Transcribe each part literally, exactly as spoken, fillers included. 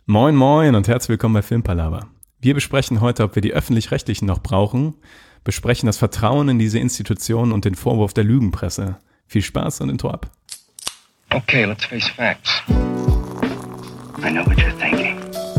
Moin moin und herzlich willkommen bei Filmpalava. Wir besprechen heute, ob wir die Öffentlich-Rechtlichen noch brauchen, besprechen das Vertrauen in diese Institutionen und den Vorwurf der Lügenpresse. Viel Spaß und Intro ab. Okay, let's face facts. I know what you're thinking.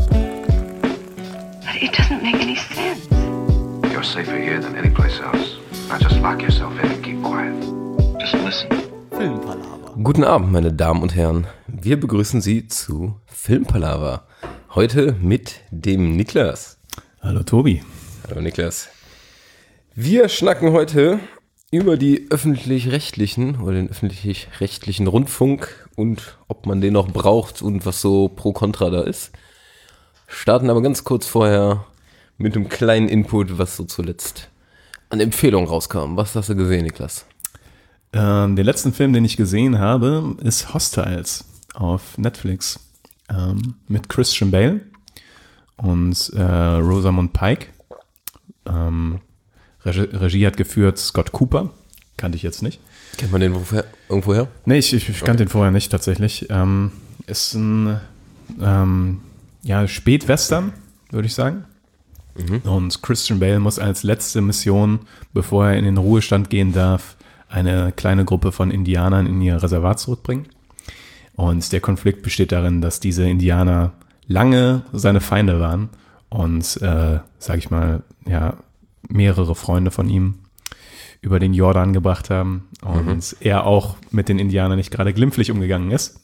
But it doesn't make any sense. You're safer here than any place else. Now just lock yourself in and keep quiet. Just listen. Filmpalava. Guten Abend, meine Damen und Herren. Wir begrüßen Sie zu Filmpalava. Heute mit dem Niklas. Hallo Tobi. Hallo Niklas. Wir schnacken heute über die öffentlich-rechtlichen oder den öffentlich-rechtlichen Rundfunk und ob man den noch braucht und was so pro kontra da ist. Starten aber ganz kurz vorher mit einem kleinen Input, was so zuletzt an Empfehlungen rauskam. Was hast du gesehen, Niklas? Ähm, den letzten Film, den ich gesehen habe, ist Hostiles auf Netflix ähm, mit Christian Bale und äh, Rosamund Pike. Ähm, Regie, Regie hat geführt Scott Cooper, kannte ich jetzt nicht. Kennt man den woher, irgendwoher? Nee, ich, ich, ich kannte okay. den vorher nicht tatsächlich. Ähm, ist ein ähm, ja, Spätwestern, würde ich sagen. Mhm. Und Christian Bale muss als letzte Mission, bevor er in den Ruhestand gehen darf, eine kleine Gruppe von Indianern in ihr Reservat zurückbringen. Und der Konflikt besteht darin, dass diese Indianer lange seine Feinde waren und, äh, sag ich mal, ja, mehrere Freunde von ihm über den Jordan gebracht haben und mhm. er auch mit den Indianern nicht gerade glimpflich umgegangen ist.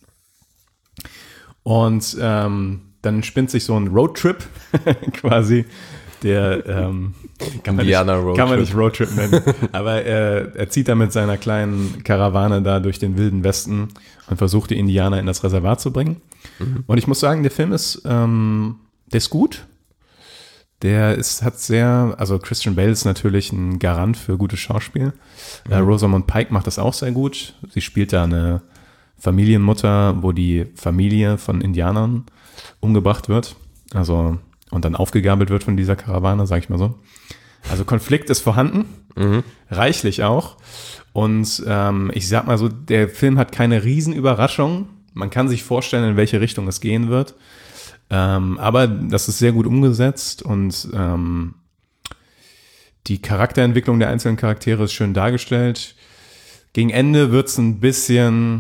Und ähm, dann spinnt sich so ein Roadtrip quasi, der ähm, kann, man nicht, kann man nicht Roadtrip nennen, aber er, er zieht da mit seiner kleinen Karawane da durch den wilden Westen und versucht die Indianer in das Reservat zu bringen. Mhm. Und ich muss sagen, der Film ist, ähm, der ist gut. Der ist, hat sehr, also Christian Bale ist natürlich ein Garant für gutes Schauspiel. Mhm. Äh, Rosamund Pike macht das auch sehr gut. Sie spielt da eine Familienmutter, wo die Familie von Indianern umgebracht wird. Also, und dann aufgegabelt wird von dieser Karawane, sag ich mal so. Also Konflikt ist vorhanden, mhm. reichlich auch. Und ähm, ich sag mal so, der Film hat keine Riesenüberraschung. Man kann sich vorstellen, in welche Richtung es gehen wird. Ähm, aber das ist sehr gut umgesetzt und ähm, die Charakterentwicklung der einzelnen Charaktere ist schön dargestellt. Gegen Ende wird es ein bisschen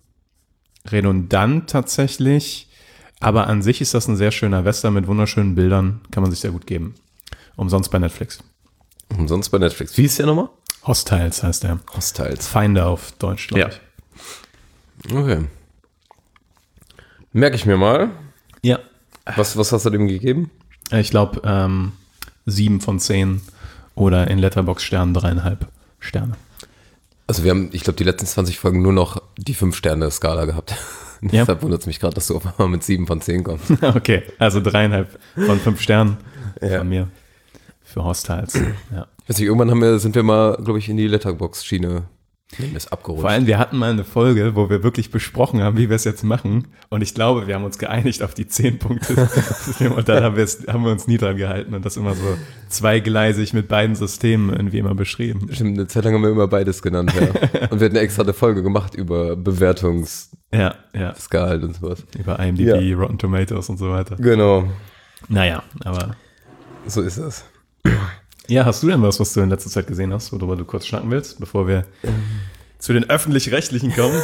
redundant tatsächlich, aber an sich ist das ein sehr schöner Western mit wunderschönen Bildern, kann man sich sehr gut geben. Umsonst bei Netflix. Umsonst bei Netflix. Wie ist der nochmal? Hostiles heißt der. Hostiles. Feinde auf Deutsch, glaube ja. ich. Okay. Merke ich mir mal. Ja. Was, was hast du dem gegeben? Ich glaube, ähm, sieben von zehn oder in Letterboxd-Sternen dreieinhalb Sterne. Also wir haben, ich glaube, die letzten zwanzig Folgen nur noch die fünf Sterne Skala gehabt. Ja. Deshalb wundert es mich gerade, dass du auf einmal mit sieben von zehn kommst. Okay, also dreieinhalb von fünf Sternen ja. von mir für Hostiles. Ja. Ich weiß nicht, irgendwann haben wir, sind wir mal, glaube ich, in die Letterboxd-Schiene ist abgerutscht. Vor allem, wir hatten mal eine Folge, wo wir wirklich besprochen haben, wie wir es jetzt machen. Und ich glaube, wir haben uns geeinigt auf die zehn Punkte. Und dann haben, haben wir uns nie dran gehalten und das immer so zweigleisig mit beiden Systemen irgendwie immer beschrieben. Stimmt, eine Zeit lang haben wir immer beides genannt, ja. Und wir hatten extra eine Folge gemacht über Bewertungs- ja, ja. Skala und sowas. Über I M D B, ja. Rotten Tomatoes und so weiter. Genau. Naja, aber so ist es. Ja, hast du denn was, was du in letzter Zeit gesehen hast, worüber du kurz schnacken willst, bevor wir ähm. zu den Öffentlich-Rechtlichen kommen?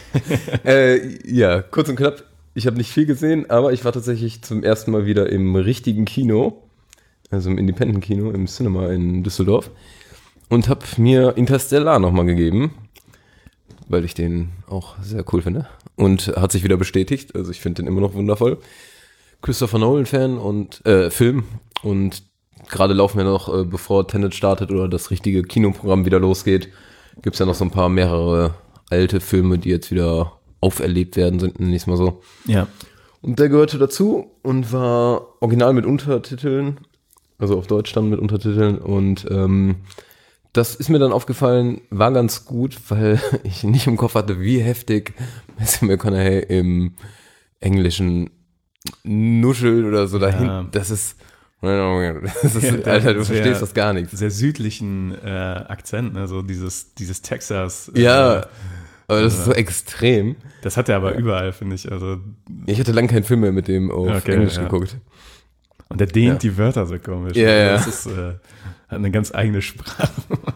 äh, ja, kurz und knapp. Ich habe nicht viel gesehen, aber ich war tatsächlich zum ersten Mal wieder im richtigen Kino, also im Independent-Kino, im Cinema in Düsseldorf und habe mir Interstellar nochmal gegeben, weil ich den auch sehr cool finde und hat sich wieder bestätigt. Also ich finde den immer noch wundervoll. Christopher Nolan-Fan und äh, Film und gerade laufen wir noch, äh, bevor Tenet startet oder das richtige Kinoprogramm wieder losgeht, gibt es ja noch so ein paar mehrere alte Filme, die jetzt wieder auferlebt werden, sind nicht mal so. Ja. Und der gehörte dazu und war original mit Untertiteln, also auf Deutsch dann mit Untertiteln und ähm, das ist mir dann aufgefallen, war ganz gut, weil ich nicht im Kopf hatte, wie heftig Matthew McConaughey im Englischen nuschelt oder so dahin. Ja. Das ist Das ist, ja, Alter, du sehr, verstehst das gar nicht. Sehr südlichen äh, Akzent, ne? So dieses, dieses Texas. Ja. Äh, Aber das ist so extrem. Das hat er aber überall, finde ich. Also, ich hatte lange keinen Film mehr mit dem auf okay, Englisch ja. geguckt. Und der dehnt ja. die Wörter so komisch. Ja, ja. Das ist, äh, hat eine ganz eigene Sprache.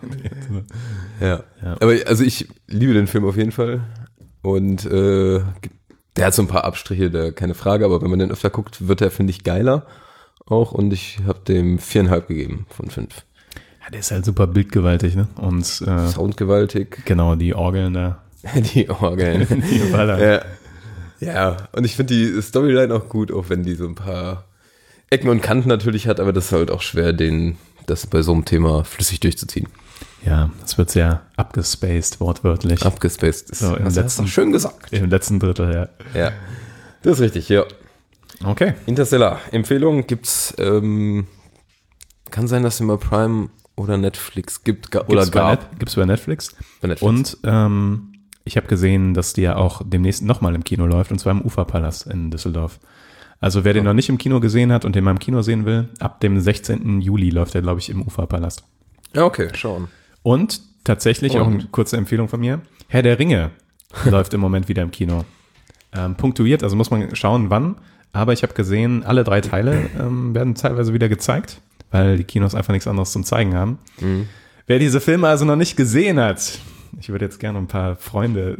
ja. ja. Aber also ich liebe den Film auf jeden Fall. Und äh, der hat so ein paar Abstriche, da keine Frage. Aber wenn man den öfter guckt, wird er, finde ich, geiler auch. Und ich habe dem viereinhalb gegeben von fünf. Ja, der ist halt super bildgewaltig, ne? Und äh, soundgewaltig. Genau, die Orgeln da. die Orgeln. die ja. ja, und ich finde die Storyline auch gut, auch wenn die so ein paar Ecken und Kanten natürlich hat, aber das ist halt auch schwer, den, das bei so einem Thema flüssig durchzuziehen. Ja, es wird sehr abgespaced, wortwörtlich. Abgespaced ist so, im das letzten, schön gesagt. Im letzten Drittel, ja. Ja, das ist richtig, ja. Okay. Interstellar. Empfehlung gibt's, ähm, kann sein, dass es immer Prime oder Netflix gibt ga, oder gab. Gibt es bei Netflix. Bei Netflix. Und ähm, ich habe gesehen, dass die ja auch demnächst nochmal im Kino läuft, und zwar im Uferpalast in Düsseldorf. Also wer den noch nicht im Kino gesehen hat und den mal im Kino sehen will, ab dem sechzehnten Juli läuft er, glaube ich, im Uferpalast. Ja, okay, schauen. Und tatsächlich, und? auch eine kurze Empfehlung von mir, Herr der Ringe läuft im Moment wieder im Kino. Ähm, punktuiert, also muss man schauen, wann. Aber ich habe gesehen, alle drei Teile ähm, werden teilweise wieder gezeigt, weil die Kinos einfach nichts anderes zum Zeigen haben. Mhm. Wer diese Filme also noch nicht gesehen hat, ich würde jetzt gerne ein paar Freunde,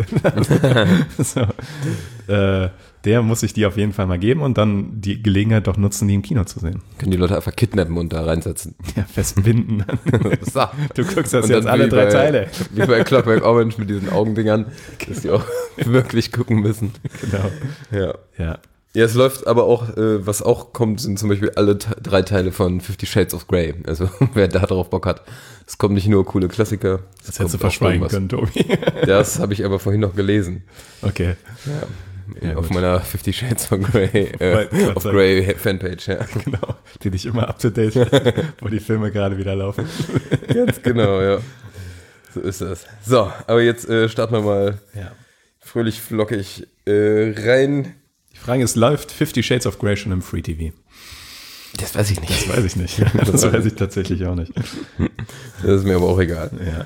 so, äh, der muss sich die auf jeden Fall mal geben und dann die Gelegenheit doch nutzen, die im Kino zu sehen. Können die Leute einfach kidnappen und da reinsetzen. Ja, festbinden. so. Du guckst das jetzt alle drei bei, Teile. Wie bei Clockwork Orange mit diesen Augendingern, dass die auch wirklich gucken müssen. Genau. Ja. Ja. Ja, es läuft aber auch, äh, was auch kommt, sind zum Beispiel alle t- drei Teile von Fifty Shades of Grey. Also wer da drauf Bock hat. Es kommen nicht nur coole Klassiker. Das hättest du verschweigen können, Tobi. Das habe ich aber vorhin noch gelesen. Okay. Ja, ja, auf gut. meiner Fifty Shades of Grey, äh, of Grey Fanpage. Ja. Genau, die dich immer up to date, wo die Filme gerade wieder laufen. Ganz genau, ja. So ist das. So, aber jetzt äh, starten wir mal ja. fröhlich flockig äh, rein. Die Frage ist, läuft Fifty Shades of Grey schon im Free T V? Das weiß ich nicht. Das weiß ich nicht. Das, das weiß ich tatsächlich auch nicht. Das ist mir aber auch egal. Ja.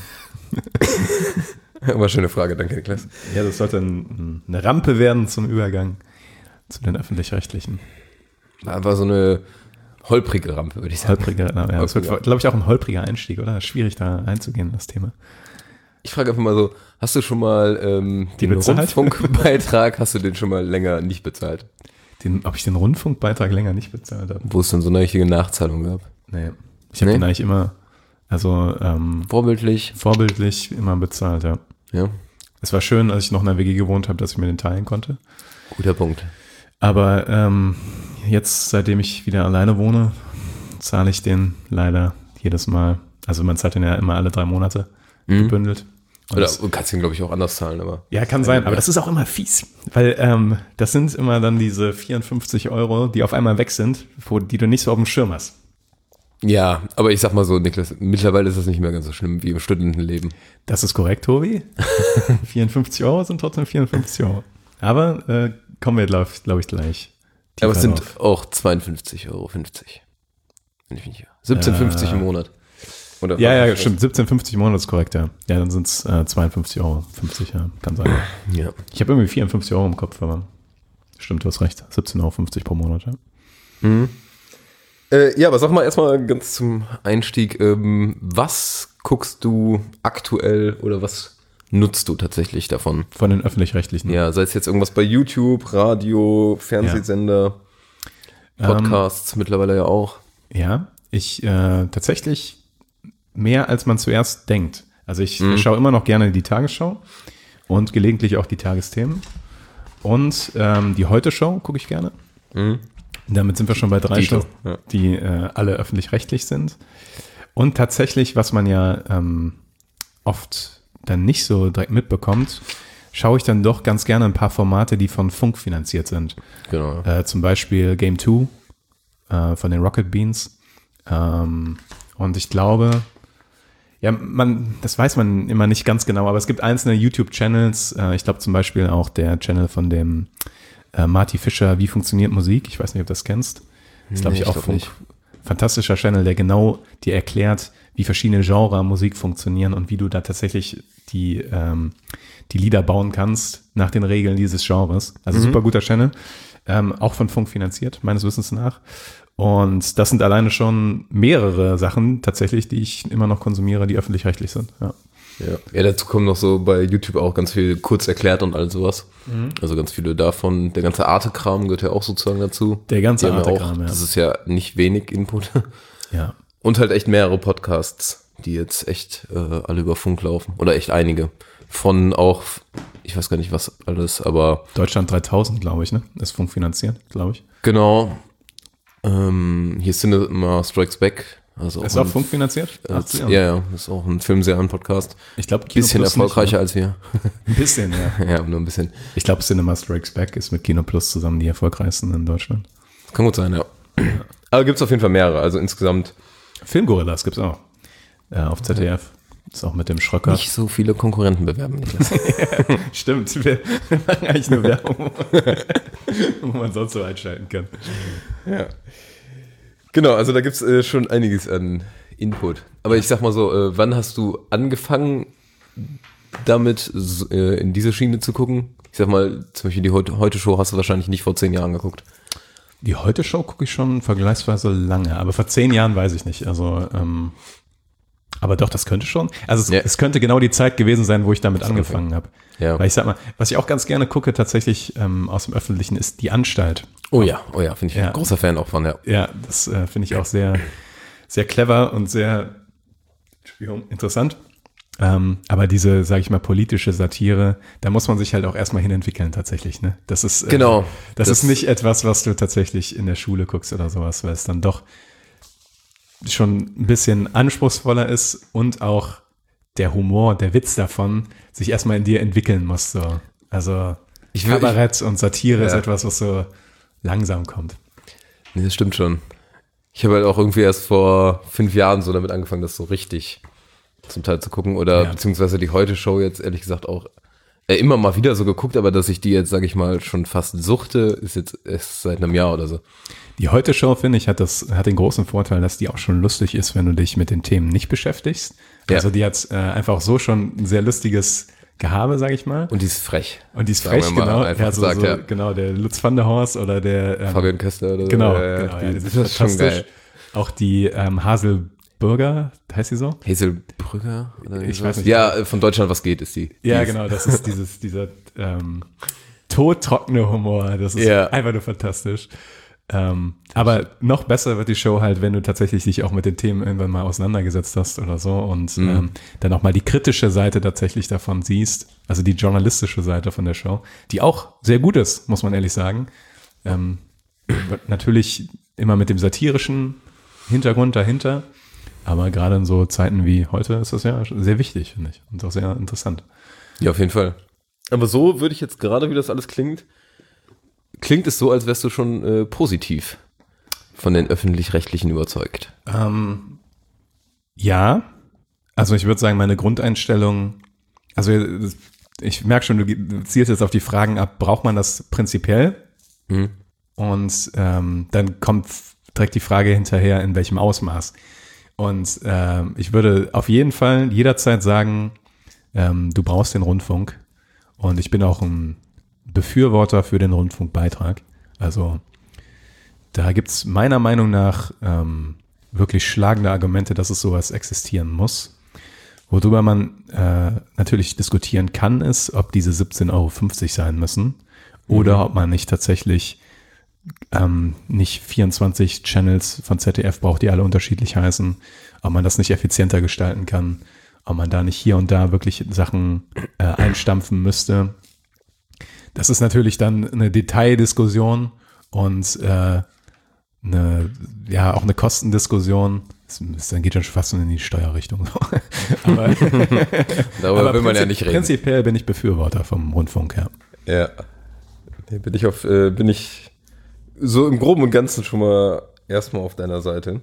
Aber schöne Frage, danke Niklas. Ja, das sollte ein, eine Rampe werden zum Übergang zu den Öffentlich-Rechtlichen. Aber so eine holprige Rampe, würde ich sagen. Holprige, ja. Das wird, glaube ich, auch ein holpriger Einstieg, oder? Schwierig, da einzugehen, das Thema. Ich frage einfach mal so, hast du schon mal ähm, den Rundfunkbeitrag, hast du den schon mal länger nicht bezahlt? Den, ob ich den Rundfunkbeitrag länger nicht bezahlt habe? Wo es dann so eine richtige Nachzahlung gab? Nee. Ich habe nee. den eigentlich immer, also ähm, vorbildlich vorbildlich immer bezahlt, ja. Ja. Es war schön, als ich noch in der W G gewohnt habe, dass ich mir den teilen konnte. Guter Punkt. Aber ähm, jetzt, seitdem ich wieder alleine wohne, zahle ich den leider jedes Mal. Also man zahlt den ja immer alle drei Monate mhm. gebündelt. Und Oder du kannst ihn, glaube ich, auch anders zahlen. Aber ja, kann sein. Aber das ist auch immer fies. Weil ähm, das sind immer dann diese vierundfünfzig Euro, die auf einmal weg sind, wo, die du nicht so auf dem Schirm hast. Ja, aber ich sag mal so, Niklas, mittlerweile ist das nicht mehr ganz so schlimm wie im Studentenleben. Das ist korrekt, Tobi. vierundfünfzig Euro sind trotzdem vierundfünfzig Euro. Aber äh, kommen wir, glaube glaub ich, gleich. Aber es sind drauf. Auch zweiundfünfzig Euro fünfzig. Wenn ich mich hier. siebzehn fünfzig äh, im Monat. Oder ja, ja, stimmt. siebzehn fünfzig im Monat ist korrekt, ja. Ja, dann sind es äh, zweiundfünfzig Euro fünfzig, ja. Kann sein. Ja. Ich habe irgendwie vierundfünfzig Euro im Kopf, aber stimmt, du hast recht. siebzehn Euro fünfzig pro Monat, ja. Mhm. Äh, ja, aber sag mal erstmal ganz zum Einstieg, ähm, was guckst du aktuell oder was nutzt du tatsächlich davon? Von den Öffentlich-Rechtlichen? Ja, sei es jetzt irgendwas bei YouTube, Radio, Fernsehsender, ja. Podcasts ähm, mittlerweile ja auch. Ja, ich äh, tatsächlich mehr als man zuerst denkt. Also ich mhm. schaue immer noch gerne die Tagesschau und gelegentlich auch die Tagesthemen. Und ähm, die Heute-Show gucke ich gerne. Mhm. Damit sind wir schon bei drei die Shows, ja. die äh, alle öffentlich-rechtlich sind. Und tatsächlich, was man ja ähm, oft dann nicht so direkt mitbekommt, schaue ich dann doch ganz gerne ein paar Formate, die von Funk finanziert sind. Genau. Äh, zum Beispiel Game zwei äh, von den Rocket Beans. Ähm, und ich glaube, ja, man, das weiß man immer nicht ganz genau, aber es gibt einzelne YouTube-Channels. Äh, ich glaube zum Beispiel auch der Channel von dem äh, Marty Fischer, Wie funktioniert Musik? Ich weiß nicht, ob du das kennst. Das ist, glaube nee, ich, auch ich Funk, fantastischer Channel, der genau dir erklärt, wie verschiedene Genre Musik funktionieren und wie du da tatsächlich die, ähm, die Lieder bauen kannst nach den Regeln dieses Genres. Also mhm. super guter Channel, ähm, auch von Funk finanziert, meines Wissens nach. Und das sind alleine schon mehrere Sachen tatsächlich, die ich immer noch konsumiere, die öffentlich-rechtlich sind. Ja. Ja. ja, dazu kommen noch so bei YouTube auch ganz viel kurz erklärt und all sowas. Mhm. Also ganz viele davon. Der ganze Arte-Kram gehört ja auch sozusagen dazu. Der ganze Arte-Kram, ja. Das ist ja nicht wenig Input. Ja. Und halt echt mehrere Podcasts, die jetzt echt äh, alle über Funk laufen. Oder echt einige. Von auch, ich weiß gar nicht was alles, aber... Deutschland dreitausend, glaube ich, ne? Ist Funk finanziert, glaube ich. Genau. Ähm, hier ist Cinema Strikes Back. Also ist auch, auch Funk finanziert? Äh, ja, ja, ist auch ein Filmserien-Podcast. Ich glaube, bisschen erfolgreicher nicht, als wir. Ein bisschen, ja. Ja, nur ein bisschen. Ich glaube, Cinema Strikes Back ist mit Kino Plus zusammen die erfolgreichsten in Deutschland. Kann gut sein, ja. Aber gibt es auf jeden Fall mehrere, also insgesamt. Filmgorillas gibt es auch. Ja, auf Z D F. Ist auch mit dem Schröcker. Nicht so viele Konkurrenten bewerben, Niklas. Ja, stimmt, wir machen eigentlich nur Werbung, wo man sonst so einschalten kann. Ja. Genau, also da gibt es äh, schon einiges an Input. Aber ich sag mal so, äh, wann hast du angefangen, damit äh, in diese Schiene zu gucken? Ich sag mal, zum Beispiel die Heute-Show hast du wahrscheinlich nicht vor zehn Jahren geguckt. Die Heute-Show gucke ich schon vergleichsweise lange, aber vor zehn Jahren weiß ich nicht. Also, ähm, aber doch, das könnte schon. Also es, ja. es könnte genau die Zeit gewesen sein, wo ich damit das angefangen habe. Ja. Weil ich sag mal, was ich auch ganz gerne gucke tatsächlich ähm, aus dem Öffentlichen ist Die Anstalt. Oh ja, oh ja, finde ich ja. ein großer Fan auch von, ja. Ja, das äh, finde ich auch sehr, sehr clever und sehr interessant. Ähm, aber diese, sage ich mal, politische Satire, da muss man sich halt auch erstmal hinentwickeln tatsächlich, ne? Das ist, äh, genau. Das, das ist nicht etwas, was du tatsächlich in der Schule guckst oder sowas, weil es dann doch schon ein bisschen anspruchsvoller ist und auch der Humor, der Witz davon sich erstmal in dir entwickeln muss. So. Also ich will, Kabarett ich, und Satire ja. ist etwas, was so langsam kommt. Nee, das stimmt schon. Ich habe halt auch irgendwie erst vor fünf Jahren so damit angefangen, das so richtig zum Teil zu gucken. Oder ja. beziehungsweise die Heute-Show jetzt ehrlich gesagt auch äh, immer mal wieder so geguckt, aber dass ich die jetzt, sage ich mal, schon fast suchte, ist jetzt erst seit einem Jahr oder so. Die Heute-Show, finde ich, hat das hat den großen Vorteil, dass die auch schon lustig ist, wenn du dich mit den Themen nicht beschäftigst. Ja. Also die hat äh, einfach so schon ein sehr lustiges Gehabe, sage ich mal. Und die ist frech. Und die ist frech, genau. Einfach ja, so, gesagt, so, ja. Genau, der Lutz van der Horst oder der ähm, Fabian Köstler oder so. Genau, ja, genau die, ja, das, das ist, ist schon geil. Auch die ähm, Haselburger, heißt sie so? Haselbrügger? Oder ich weiß nicht. Ja, von Deutschland was geht, ist die. Ja, die genau, das ist dieses, dieser ähm, todtrockene Humor. Das ist ja. einfach nur fantastisch. Ähm, aber noch besser wird die Show halt, wenn du tatsächlich dich auch mit den Themen irgendwann mal auseinandergesetzt hast oder so und mhm. ähm, dann auch mal die kritische Seite tatsächlich davon siehst, also die journalistische Seite von der Show, die auch sehr gut ist, muss man ehrlich sagen. Ähm, natürlich immer mit dem satirischen Hintergrund dahinter, aber gerade in so Zeiten wie heute ist das ja sehr wichtig, finde ich, und auch sehr interessant. Ja, auf jeden Fall. Aber so würde ich jetzt gerade, wie das alles klingt, klingt es so, als wärst du schon äh, positiv von den Öffentlich-Rechtlichen überzeugt. Ähm, ja, also ich würde sagen, meine Grundeinstellung, also ich merke schon, du zielst jetzt auf die Fragen ab, braucht man das prinzipiell? Mhm. Und ähm, dann kommt direkt die Frage hinterher, in welchem Ausmaß. Und ähm, ich würde auf jeden Fall jederzeit sagen, ähm, du brauchst den Rundfunk. Und ich bin auch ein Befürworter für den Rundfunkbeitrag. Also da gibt es meiner Meinung nach ähm, wirklich schlagende Argumente, dass es sowas existieren muss. Worüber man äh, natürlich diskutieren kann, ist, ob diese siebzehn Euro fünfzig sein müssen oder mhm. ob man nicht tatsächlich ähm, nicht vierundzwanzig Channels von Z D F braucht, die alle unterschiedlich heißen, ob man das nicht effizienter gestalten kann, ob man da nicht hier und da wirklich Sachen äh, einstampfen müsste. Das ist natürlich dann eine Detaildiskussion und äh, eine, ja, auch eine Kostendiskussion. Das, das dann geht schon fast in die Steuerrichtung. aber darüber aber will man ja nicht reden. Prinzipiell bin ich Befürworter vom Rundfunk, ja. Ja, nee, bin ich auf, äh, bin ich so im Groben und Ganzen schon mal erstmal auf deiner Seite.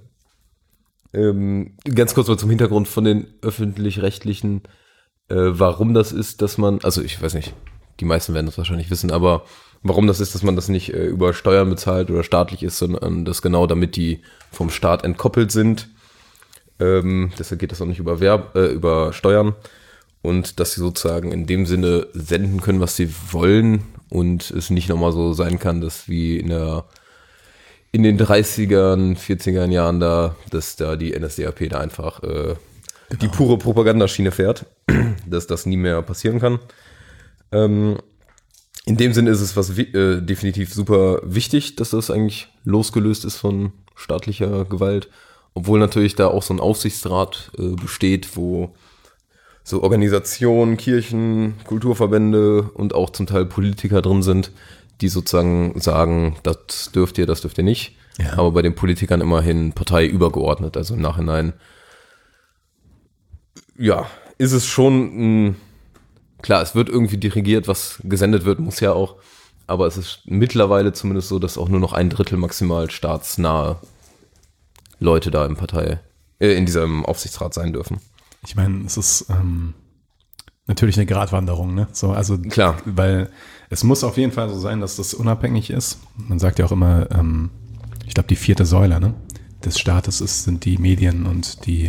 Ähm, ganz kurz mal zum Hintergrund von den Öffentlich-Rechtlichen, äh, warum das ist, dass man, also ich weiß nicht, die meisten werden das wahrscheinlich wissen, aber warum das ist, dass man das nicht äh, über Steuern bezahlt oder staatlich ist, sondern das genau damit die vom Staat entkoppelt sind. Ähm, deshalb geht das auch nicht über, Werb, äh, über Steuern und dass sie sozusagen in dem Sinne senden können, was sie wollen und es nicht nochmal so sein kann, dass wie in der in den dreißigern, vierzigern Jahren da, dass da die N S D A P da einfach äh, genau. die pure Propagandaschiene fährt, dass das nie mehr passieren kann. Ähm, in dem Sinne ist es was äh, definitiv super wichtig, dass das eigentlich losgelöst ist von staatlicher Gewalt, obwohl natürlich da auch so ein Aufsichtsrat äh, besteht, wo so Organisationen, Kirchen, Kulturverbände und auch zum Teil Politiker drin sind, die sozusagen sagen, das dürft ihr, das dürft ihr nicht. Ja. Aber bei den Politikern immerhin Partei übergeordnet. Also im Nachhinein, ja, ist es schon, mh, klar, es wird irgendwie dirigiert, was gesendet wird, muss ja auch. Aber es ist mittlerweile zumindest so, dass auch nur noch ein Drittel maximal staatsnahe Leute da im Partei, äh, in diesem Aufsichtsrat sein dürfen. Ich meine, es ist ähm, natürlich eine Gratwanderung, ne? So, also klar, weil es muss auf jeden Fall so sein, dass das unabhängig ist. Man sagt ja auch immer, ähm, ich glaube, die vierte Säule, ne, des Staates ist, sind die Medien und die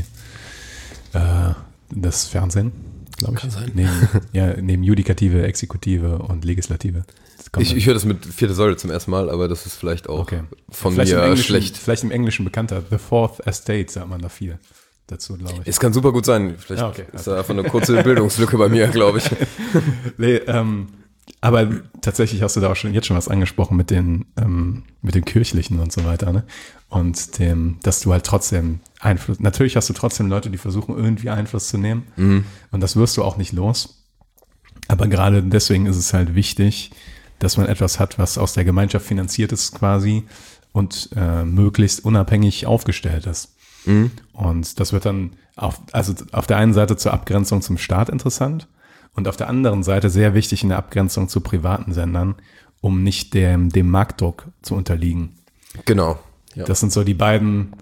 äh, das Fernsehen, glaube ich. Kann sein. Neben, ja, neben Judikative, Exekutive und Legislative. Ich, ich höre das mit vierte Säule zum ersten Mal, aber das ist vielleicht auch okay. von vielleicht mir schlecht. Vielleicht im Englischen bekannter. The Fourth Estate, sagt man da viel dazu, glaube ich. Es kann super gut sein. Vielleicht ja, okay. ist da einfach eine kurze Bildungslücke bei mir, glaube ich. Nee, ähm, aber tatsächlich hast du da auch schon jetzt schon was angesprochen mit den ähm, mit den Kirchlichen und so weiter, ne? Und dem, dass du halt trotzdem Einfluss, natürlich hast du trotzdem Leute, die versuchen irgendwie Einfluss zu nehmen mhm. und das wirst du auch nicht los. Aber gerade deswegen ist es halt wichtig, dass man etwas hat, was aus der Gemeinschaft finanziert ist quasi und äh, möglichst unabhängig aufgestellt ist. Mhm. Und das wird dann auf, also auf der einen Seite zur Abgrenzung zum Staat interessant und auf der anderen Seite sehr wichtig in der Abgrenzung zu privaten Sendern, um nicht dem, dem Marktdruck zu unterliegen. Genau. Ja. Das sind so die beiden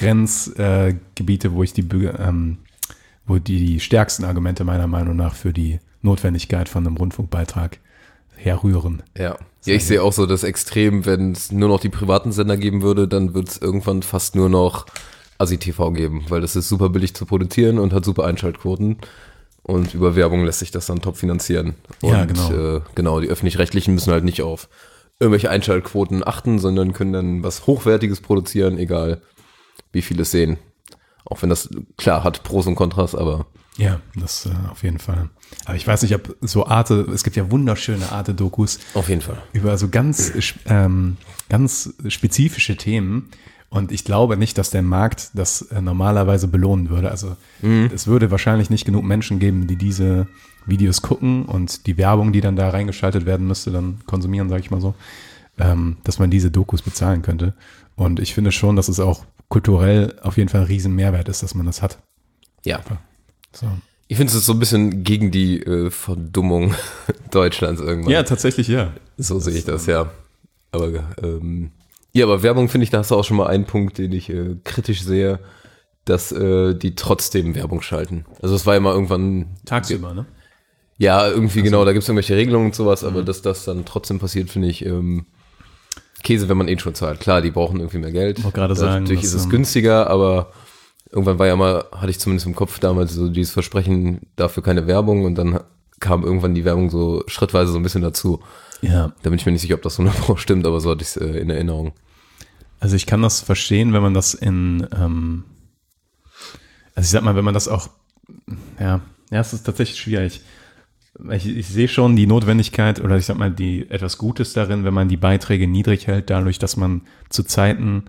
Grenzgebiete, äh, wo ich die, ähm, wo die stärksten Argumente meiner Meinung nach für die Notwendigkeit von einem Rundfunkbeitrag herrühren. Ja. Ja, ich sehe auch so das Extrem, wenn es nur noch die privaten Sender geben würde, dann wird es irgendwann fast nur noch Assi-T V geben, weil das ist super billig zu produzieren und hat super Einschaltquoten und über Werbung lässt sich das dann top finanzieren. Und ja, genau. Äh, genau, die Öffentlich-Rechtlichen müssen halt nicht auf irgendwelche Einschaltquoten achten, sondern können dann was Hochwertiges produzieren, egal wie viele es sehen. Auch wenn das, klar, hat Pros und Kontras, aber ja, das äh, auf jeden Fall. Aber ich weiß nicht, ob so Arte, es gibt ja wunderschöne Arte-Dokus. Auf jeden Fall. Über so ganz, ähm, ganz spezifische Themen. Und ich glaube nicht, dass der Markt das äh, normalerweise belohnen würde. Also mhm. es würde wahrscheinlich nicht genug Menschen geben, die diese Videos gucken und die Werbung, die dann da reingeschaltet werden müsste, dann konsumieren, sage ich mal so, ähm, dass man diese Dokus bezahlen könnte. Und ich finde schon, dass es auch kulturell auf jeden Fall ein riesen Mehrwert ist, dass man das hat. Ja. So. Ich finde es ist so ein bisschen gegen die äh, Verdummung Deutschlands irgendwann. Ja, tatsächlich, ja. So sehe ich das, ja. Aber ähm, ja, aber Werbung finde ich, da hast du auch schon mal einen Punkt, den ich äh, kritisch sehe, dass äh, die trotzdem Werbung schalten. Also es war ja mal irgendwann tagsüber, ne? Ja, irgendwie also, genau, da gibt es irgendwelche Regelungen und sowas, mhm. aber dass das dann trotzdem passiert, finde ich ähm, Käse, wenn man eh schon zahlt. Klar, die brauchen irgendwie mehr Geld. Ich wollte gerade sagen. Natürlich ist es günstiger, aber irgendwann war ja mal, hatte ich zumindest im Kopf damals so dieses Versprechen, dafür keine Werbung und dann kam irgendwann die Werbung so schrittweise so ein bisschen dazu. Ja. Da bin ich mir nicht sicher, ob das hundert Prozent stimmt, aber so hatte ich es äh, in Erinnerung. Also ich kann das verstehen, wenn man das in, ähm, also ich sag mal, wenn man das auch, ja, ja, es ist tatsächlich schwierig. Ich, ich sehe schon die Notwendigkeit oder ich sag mal, die etwas Gutes darin, wenn man die Beiträge niedrig hält, dadurch, dass man zu Zeiten,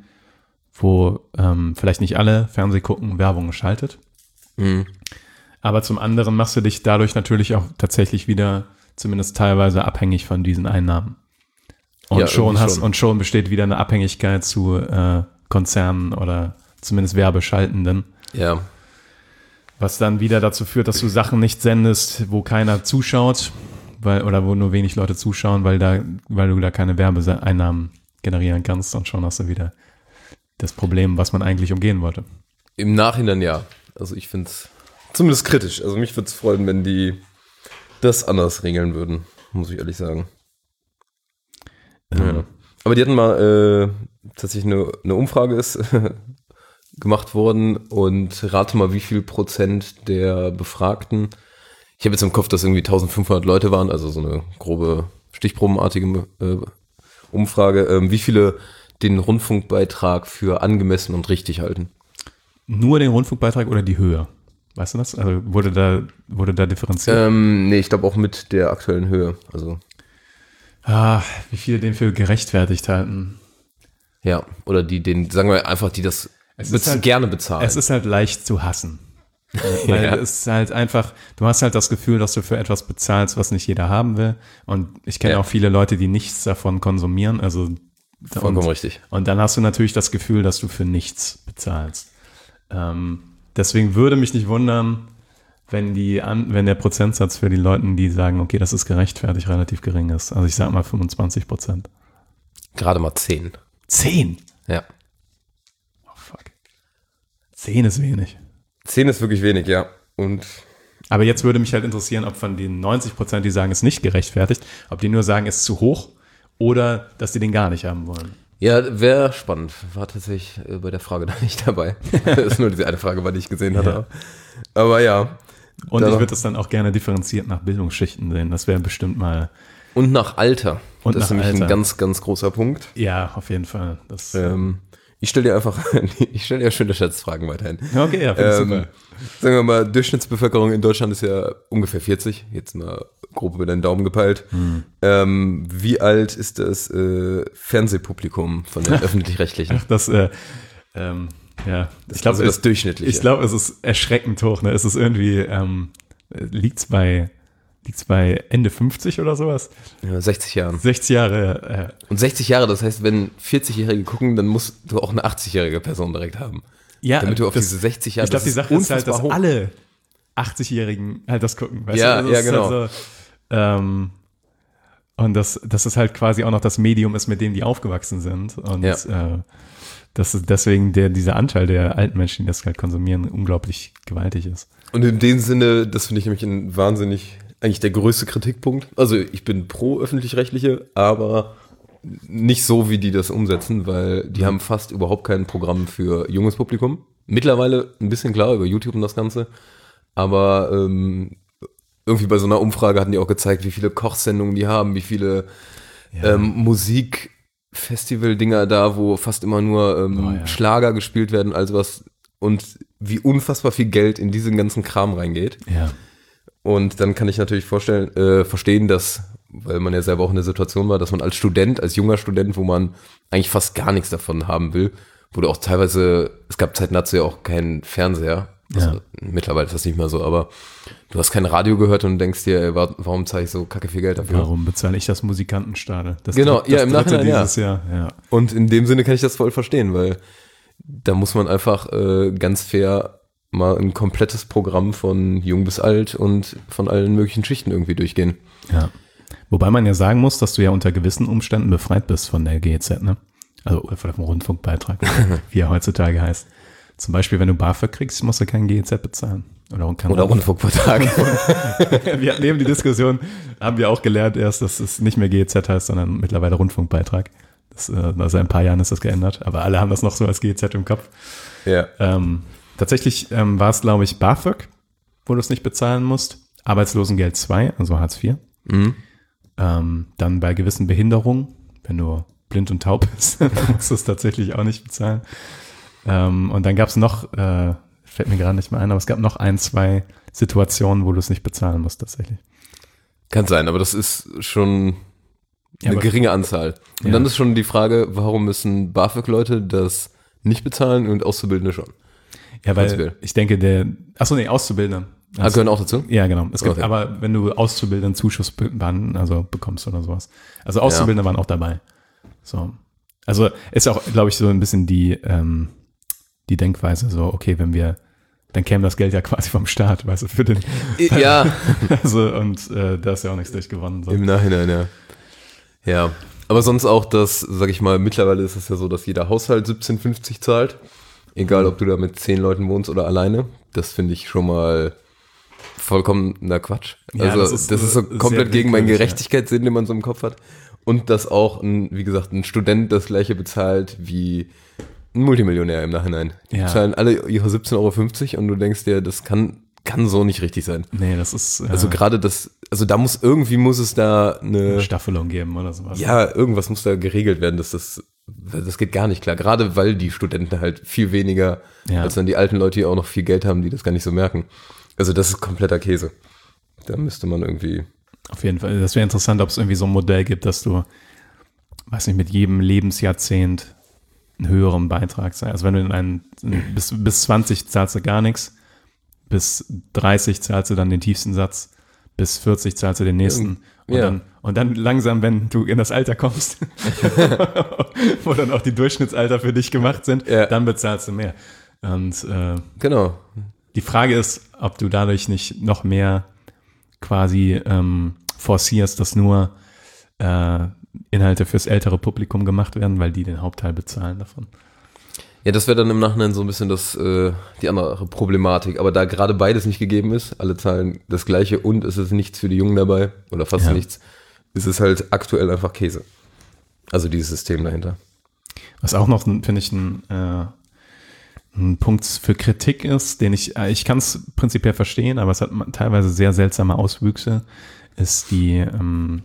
wo ähm, vielleicht nicht alle Fernseh gucken, Werbung schaltet. Mhm. Aber zum anderen machst du dich dadurch natürlich auch tatsächlich wieder zumindest teilweise abhängig von diesen Einnahmen. Und ja, schon hast schon. und schon besteht wieder eine Abhängigkeit zu äh, Konzernen oder zumindest Werbeschaltenden. Ja. Was dann wieder dazu führt, dass du Sachen nicht sendest, wo keiner zuschaut, weil oder wo nur wenig Leute zuschauen, weil da, weil du da keine Werbeeinnahmen generieren kannst und schon hast du wieder das Problem, was man eigentlich umgehen wollte. Im Nachhinein ja. Also ich finde es zumindest kritisch. Also mich würde es freuen, wenn die das anders regeln würden. muss ich ehrlich sagen. Ja. Aber die hatten mal äh, tatsächlich eine, eine Umfrage ist gemacht worden und rate mal, wie viel Prozent der Befragten, ich habe jetzt im Kopf, dass irgendwie eintausendfünfhundert Leute waren, also so eine grobe stichprobenartige äh, Umfrage, äh, wie viele den Rundfunkbeitrag für angemessen und richtig halten. Nur den Rundfunkbeitrag oder die Höhe? Weißt du das? Also wurde da, wurde da differenziert? Ähm, nee, ich glaube auch mit der aktuellen Höhe. Also ah, wie viele den für gerechtfertigt halten. Ja, oder die, den, sagen wir einfach, die das es bez- halt, gerne bezahlen. Es ist halt leicht zu hassen. Weil ja. es ist halt einfach, du hast halt das Gefühl, dass du für etwas bezahlst, was nicht jeder haben will. Und ich kenne ja. auch viele Leute, die nichts davon konsumieren. Also vollkommen und, richtig. Und dann hast du natürlich das Gefühl, dass du für nichts bezahlst. Ähm, deswegen würde mich nicht wundern, wenn die an, wenn der Prozentsatz für die Leute, die sagen, okay, das ist gerechtfertigt, relativ gering ist. Also ich sag mal fünfundzwanzig Prozent. Gerade mal zehn. Zehn? Ja. Oh fuck. Zehn ist wenig. Zehn ist wirklich wenig, ja. Und aber jetzt würde mich halt interessieren, ob von den neunzig Prozent, die sagen, es ist nicht gerechtfertigt, ob die nur sagen, es ist zu hoch oder dass die den gar nicht haben wollen. Ja, wäre spannend. War tatsächlich bei der Frage da nicht dabei. Das ist nur diese eine Frage, die ich gesehen hatte. Ja. Aber ja. Und ich würde das dann auch gerne differenziert nach Bildungsschichten sehen. Das wäre bestimmt mal. Und nach Alter. Und das nach ist nämlich Alter. ein ganz, ganz großer Punkt. Ja, auf jeden Fall. Das, ähm, ich stelle dir einfach, ich stelle dir schöne Schätzfragen weiterhin. Okay, ja, finde ich ähm, super. Sagen wir mal, Durchschnittsbevölkerung in Deutschland ist ja ungefähr vierzig. Jetzt mal grob über den Daumen gepeilt. Hm. Ähm, wie alt ist das äh, Fernsehpublikum von den Öffentlich-Rechtlichen? Ach, das, äh, ähm, ja. Das ich glaube, also das Durchschnittliche. Ich glaube, es ist erschreckend hoch. Ne? Es ist irgendwie, ähm, liegt es bei, liegt's bei Ende fünfzig oder sowas? Ja, sechzig Jahren. sechzig Jahre. Äh, Und sechzig Jahre, das heißt, wenn vierzig-Jährige gucken, dann musst du auch eine achtzig-jährige Person direkt haben. Ja, damit du auf das, diese sechzig Jahre. Ich glaube, die Sache ist halt, dass hoch. alle achtzig-Jährigen halt das gucken. Weißt ja, du? ja, ist genau. Halt so, ähm, und das, dass es halt quasi auch noch das Medium ist, mit dem die aufgewachsen sind. Und ja. äh, dass deswegen der, dieser Anteil der alten Menschen, die das halt konsumieren, unglaublich gewaltig ist. Und in dem Sinne, das finde ich nämlich ein wahnsinnig, eigentlich der größte Kritikpunkt. Also ich bin pro öffentlich-rechtliche, aber nicht so, wie die das umsetzen, weil die mhm. haben fast überhaupt kein Programm für junges Publikum. Mittlerweile ein bisschen klar über YouTube und das Ganze, aber ähm, irgendwie bei so einer Umfrage hatten die auch gezeigt, wie viele Kochsendungen die haben, wie viele ja. ähm, Musikfestival-Dinger da, wo fast immer nur ähm, oh, ja. Schlager gespielt werden, also was, und wie unfassbar viel Geld in diesen ganzen Kram reingeht. Ja. Und dann kann ich natürlich vorstellen, äh, verstehen, dass, weil man ja selber auch in der Situation war, dass man als Student, als junger Student, wo man eigentlich fast gar nichts davon haben will, wo du auch teilweise, es gab Zeiten, dazu ja auch keinen Fernseher. Also ja. Mittlerweile ist das nicht mehr so, aber du hast kein Radio gehört und denkst dir, ey, warum zahle ich so kacke viel Geld dafür? Warum bezahle ich das Musikantenstadel? Das genau, das ja, im Nachhinein dieses ja. Jahr, ja. Und in dem Sinne kann ich das voll verstehen, weil da muss man einfach äh, ganz fair mal ein komplettes Programm von jung bis alt und von allen möglichen Schichten irgendwie durchgehen. Ja. Wobei man ja sagen muss, dass du ja unter gewissen Umständen befreit bist von der G E Z, ne? Also von dem Rundfunkbeitrag, wie er heutzutage heißt. Zum Beispiel, wenn du BAföG kriegst, musst du keinen G E Z bezahlen. Oder, keinen Oder Rundfunkbeitrag. Wir hatten eben die Diskussion, haben wir auch gelernt erst, dass es nicht mehr G E Z heißt, sondern mittlerweile Rundfunkbeitrag. Das, also seit ein paar Jahren ist das geändert, aber alle haben das noch so als G E Z im Kopf. Ja. Ähm, tatsächlich ähm, war es, glaube ich, BAföG, wo du es nicht bezahlen musst. Arbeitslosengeld zwei, also Hartz vier. Mhm. Ähm, dann bei gewissen Behinderungen, wenn du blind und taub bist, musst du es tatsächlich auch nicht bezahlen. Ähm, und dann gab es noch, äh, fällt mir gerade nicht mehr ein, aber es gab noch ein, zwei Situationen, wo du es nicht bezahlen musst tatsächlich. Kann sein, aber das ist schon Ja, eine aber- geringe Anzahl. Und Ja. dann ist schon die Frage, warum müssen BAföG-Leute das nicht bezahlen und Auszubildende schon? Ja, weil Prinzipiell. ich denke, der, achso, nee, Auszubildende. Ah, gehören auch dazu? Ja, genau. Es gibt Okay. aber, wenn du Auszubildenden Zuschuss be- ban- also bekommst oder sowas. Also Auszubildende waren auch dabei. So. Also ist auch, glaube ich, so ein bisschen die, ähm, die Denkweise, so, okay, wenn wir, dann käme das Geld ja quasi vom Staat, weißt du, für den. Ja, Also, und äh, da ist ja auch nichts durchgewonnen. So. im Nachhinein, ja. Ja, aber sonst auch das, sag ich mal, mittlerweile ist es ja so, dass jeder Haushalt siebzehn fünfzig zahlt. Egal, ob du da mit zehn Leuten wohnst oder alleine. Das finde ich schon mal vollkommener Quatsch. Ja, also das ist, das ist so komplett gegen meinen Gerechtigkeitssinn, ja. den man so im Kopf hat. Und dass auch, ein, wie gesagt, ein Student das gleiche bezahlt wie ein Multimillionär im Nachhinein. Die ja. bezahlen alle ihre siebzehn Euro fünfzig und du denkst dir, das kann, kann so nicht richtig sein. Nee, das ist... Äh, also gerade das, also da muss, irgendwie muss es da eine... eine Staffelung geben oder sowas. Ja, irgendwas muss da geregelt werden, dass das... Das geht gar nicht klar, gerade weil die Studenten halt viel weniger, ja. als dann die alten Leute, die auch noch viel Geld haben, die das gar nicht so merken. Also das ist kompletter Käse. Da müsste man irgendwie... Auf jeden Fall, das wäre interessant, ob es irgendwie so ein Modell gibt, dass du, weiß nicht, mit jedem Lebensjahrzehnt einen höheren Beitrag zahlst. Also wenn du in einen, bis, bis zwanzig zahlst du gar nichts, bis dreißig zahlst du dann den tiefsten Satz, bis vierzig zahlst du den nächsten. Und, ja. dann, und dann langsam, wenn du in das Alter kommst, wo dann auch die Durchschnittsalter für dich gemacht sind, ja. dann bezahlst du mehr. Und äh, genau. Die Frage ist, ob du dadurch nicht noch mehr quasi ähm, forcierst, dass nur äh, Inhalte fürs ältere Publikum gemacht werden, weil die den Hauptteil bezahlen davon. Ja, das wäre dann im Nachhinein so ein bisschen das, äh, die andere Problematik. Aber da gerade beides nicht gegeben ist, alle zahlen das Gleiche und es ist nichts für die Jungen dabei oder fast ja. nichts, ist es halt aktuell einfach Käse. Also dieses System dahinter. Was auch noch, finde ich, ein, äh, ein Punkt für Kritik ist, den ich, äh, ich kann es prinzipiell verstehen, aber es hat teilweise sehr seltsame Auswüchse, ist die, ähm,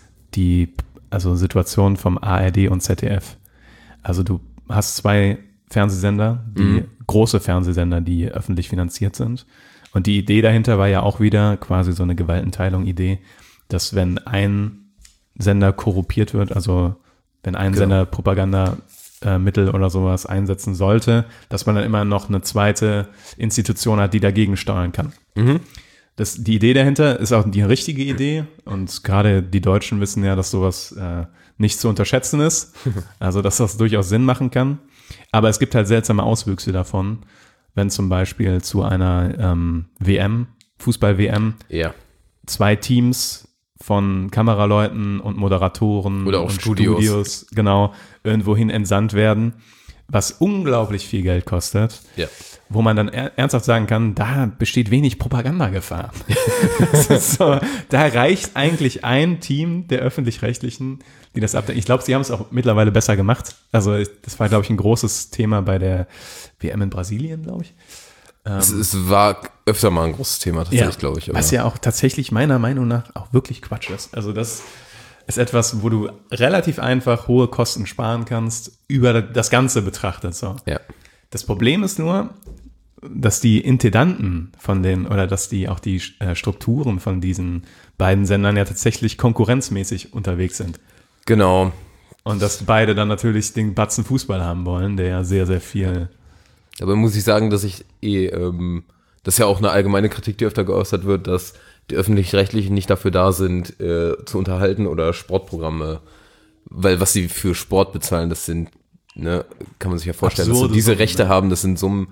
die also Situation vom A R D und Z D F. Also du hast zwei Fernsehsender, die mhm. große Fernsehsender, die öffentlich finanziert sind. Und die Idee dahinter war ja auch wieder quasi so eine Gewaltenteilung-Idee, dass wenn ein Sender korruptiert wird, also wenn ein genau. Sender Propagandamittel äh, oder sowas einsetzen sollte, dass man dann immer noch eine zweite Institution hat, die dagegen steuern kann. Mhm. Das, die Idee dahinter ist auch die richtige Idee und gerade die Deutschen wissen ja, dass sowas äh, nicht zu unterschätzen ist, also dass das durchaus Sinn machen kann. Aber es gibt halt seltsame Auswüchse davon, wenn zum Beispiel zu einer ähm, W M, Fußball-W M, ja. zwei Teams von Kameraleuten und Moderatoren oder auch und Studios. Studios genau irgendwohin entsandt werden, was unglaublich viel Geld kostet, ja. wo man dann er- ernsthaft sagen kann, da besteht wenig Propagandagefahr. Das ist so, da reicht eigentlich ein Team der Öffentlich-Rechtlichen, die das abdecken. Ich glaube, sie haben es auch mittlerweile besser gemacht. Also das war, glaube ich, ein großes Thema bei der W M in Brasilien, glaube ich. Ähm, es, es war öfter mal ein großes Thema, tatsächlich, ja, glaube ich. Aber. Was ja auch tatsächlich meiner Meinung nach auch wirklich Quatsch ist. Also das ist etwas, wo du relativ einfach hohe Kosten sparen kannst, über das Ganze betrachtet. So. Ja. Das Problem ist nur, dass die Intendanten von den, oder dass die auch die äh, Strukturen von diesen beiden Sendern ja tatsächlich konkurrenzmäßig unterwegs sind. Genau. Und dass beide dann natürlich den Batzen Fußball haben wollen, der ja sehr, sehr viel... Aber muss ich sagen, dass ich eh, ähm, das ist ja auch eine allgemeine Kritik, die öfter geäußert wird, dass die Öffentlich-Rechtlichen nicht dafür da sind, äh, zu unterhalten oder Sportprogramme, weil was sie für Sport bezahlen, das sind, ne, kann man sich ja vorstellen, Absurde dass sie diese Summen, Rechte ne? haben, das sind Summen,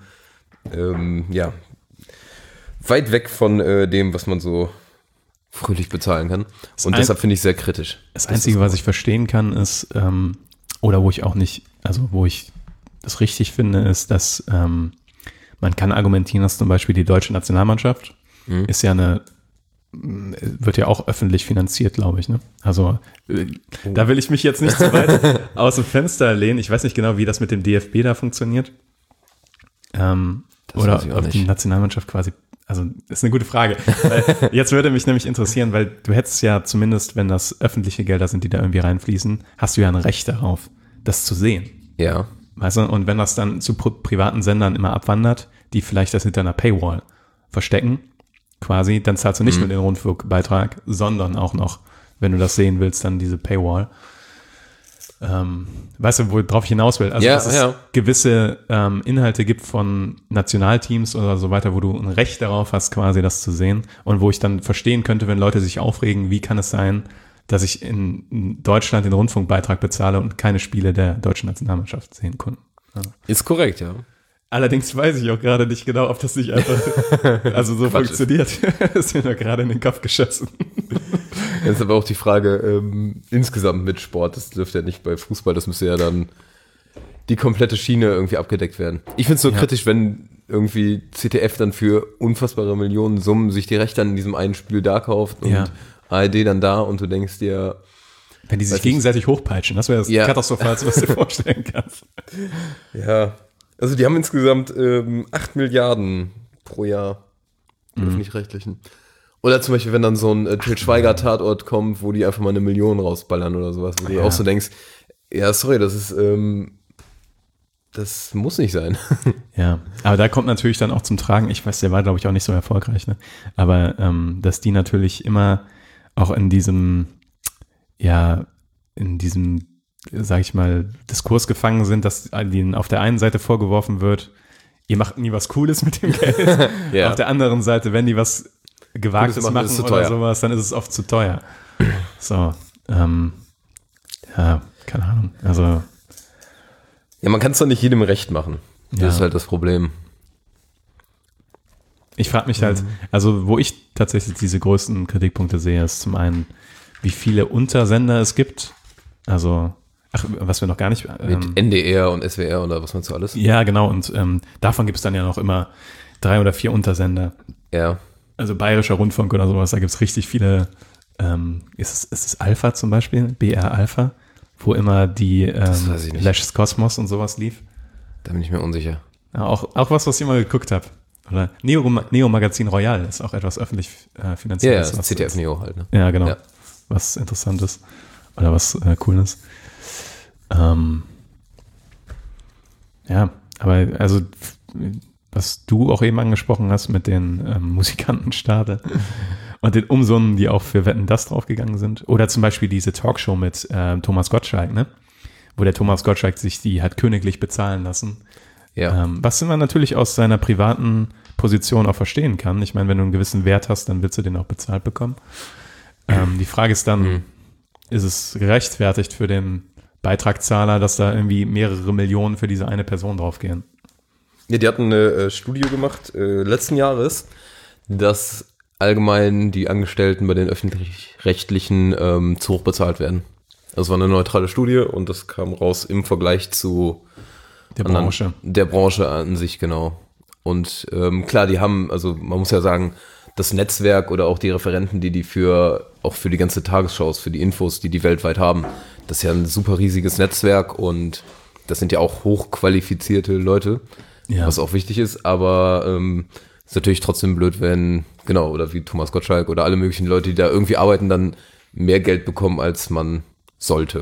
ähm, ja, weit weg von äh, dem, was man so fröhlich bezahlen kann. Das Und ein, deshalb finde ich sehr kritisch. Das, das Einzige, was ich verstehen kann, ist, ähm, oder wo ich auch nicht, also wo ich das richtig finde, ist, dass ähm, man kann argumentieren, dass zum Beispiel die deutsche Nationalmannschaft mhm. ist ja eine, wird ja auch öffentlich finanziert, glaube ich. Ne? Also äh, oh. da will ich mich jetzt nicht so weit aus dem Fenster lehnen. Ich weiß nicht genau, wie das mit dem D F B da funktioniert. Ähm, oder ob die Nationalmannschaft quasi, also ist eine gute Frage. Weil jetzt würde mich nämlich interessieren, weil du hättest ja zumindest, wenn das öffentliche Gelder sind, die da irgendwie reinfließen, hast du ja ein Recht darauf, das zu sehen. Ja. Weißt du, und wenn das dann zu privaten Sendern immer abwandert, die vielleicht das hinter einer Paywall verstecken, quasi, dann zahlst du nicht mhm. nur den Rundfunkbeitrag, sondern auch noch, wenn du das sehen willst, dann diese Paywall. Ähm, weißt du, worauf ich hinaus will? Also, ja, dass es ja. gewisse ähm, Inhalte gibt von Nationalteams oder so weiter, wo du ein Recht darauf hast, quasi das zu sehen und wo ich dann verstehen könnte, wenn Leute sich aufregen, wie kann es sein, dass ich in Deutschland den Rundfunkbeitrag bezahle und keine Spiele der deutschen Nationalmannschaft sehen kann. Ja. Ist korrekt, ja. Allerdings weiß ich auch gerade nicht genau, ob das nicht einfach also so funktioniert. Das ist mir nur gerade in den Kopf geschossen. Das ist aber auch die Frage, ähm, insgesamt mit Sport, das dürfte ja nicht bei Fußball, das müsste ja dann die komplette Schiene irgendwie abgedeckt werden. Ich finde es so ja. kritisch, wenn irgendwie Z D F dann für unfassbare Millionen Summen sich die Rechte an diesem einen Spiel da kauft und Ja. A R D dann da und du denkst dir, Wenn die sich Weiß gegenseitig hochpeitschen, das wäre das Ja. Katastrophalste, was du dir vorstellen kannst. ja, also die haben insgesamt ähm, acht Milliarden pro Jahr, die öffentlich-rechtlichen. Oder zum Beispiel, wenn dann so ein äh, Til Schweiger-Tatort kommt, wo die einfach mal eine Million rausballern oder sowas, wo du Ja. auch so denkst, ja, sorry, das ist, ähm, das muss nicht sein. Ja, aber da kommt natürlich dann auch zum Tragen, ich weiß, der war, glaube ich, auch nicht so erfolgreich, ne? Aber ähm, dass die natürlich immer auch in diesem, ja, in diesem, sag ich mal, Diskurs gefangen sind, dass ihnen auf der einen Seite vorgeworfen wird, ihr macht nie was Cooles mit dem Geld. Ja. Auf der anderen Seite, wenn die was Gewagtes Cooles machen, machen ist zu oder teuer. sowas, dann ist es oft zu teuer. So, ähm, ja, keine Ahnung, also Ja, man kann es doch nicht jedem recht machen. Das Ja. ist halt das Problem. ich frage mich halt, also wo ich tatsächlich diese größten Kritikpunkte sehe, ist zum einen, wie viele Untersender es gibt. Also, ach, was wir noch gar nicht. Mit Ähm, N D R und S W R oder was meinst du alles? ja, genau. Und ähm, davon gibt es dann ja noch immer drei oder vier Untersender. Ja. Also Bayerischer Rundfunk oder sowas, da gibt es richtig viele. Ähm, ist, es, ist es Alpha zum Beispiel? B R Alpha? Wo immer die ähm, weiß ich nicht. Lashes Kosmos und sowas lief. Da bin ich mir unsicher. Ja, auch, auch was, was ich mal geguckt habe. Oder Neo, Neo Magazin Royal ist auch etwas öffentlich äh, Ja, finanziert. ja, das ist Z D F Neo halt, ne? Ja, genau. Ja. Was interessant ist. Oder was äh, cool ist. Ähm, ja, aber also, was du auch eben angesprochen hast mit den ähm, Musikantenstadel und den Umsummen, die auch für Wetten, das draufgegangen sind. Oder zum Beispiel diese Talkshow mit äh, Thomas Gottschalk, ne? Wo der Thomas Gottschalk sich die hat königlich bezahlen lassen. Ja. Ähm, was man natürlich aus seiner privaten Position auch verstehen kann. Ich meine, wenn du einen gewissen Wert hast, dann willst du den auch bezahlt bekommen. Ähm, die Frage ist dann, Mhm. ist es gerechtfertigt für den Beitragszahler, dass da irgendwie mehrere Millionen für diese eine Person draufgehen? Ja, die hatten eine äh, Studie gemacht äh, letzten Jahres, dass allgemein die Angestellten bei den öffentlich-rechtlichen ähm, zu hoch bezahlt werden. Das war eine neutrale Studie und das kam raus im Vergleich zu Der anderen- Branche. Der Branche an sich, genau. Und ähm, klar, die haben, also man muss ja sagen, das Netzwerk oder auch die Referenten, die die für, auch für die ganze Tagesshows, für die Infos, die die weltweit haben, das ist ja ein super riesiges Netzwerk und das sind ja auch hochqualifizierte Leute, Ja. was auch wichtig ist, aber ähm, ist natürlich trotzdem blöd, wenn, genau, oder wie Thomas Gottschalk oder alle möglichen Leute, die da irgendwie arbeiten, dann mehr Geld bekommen, als man sollte.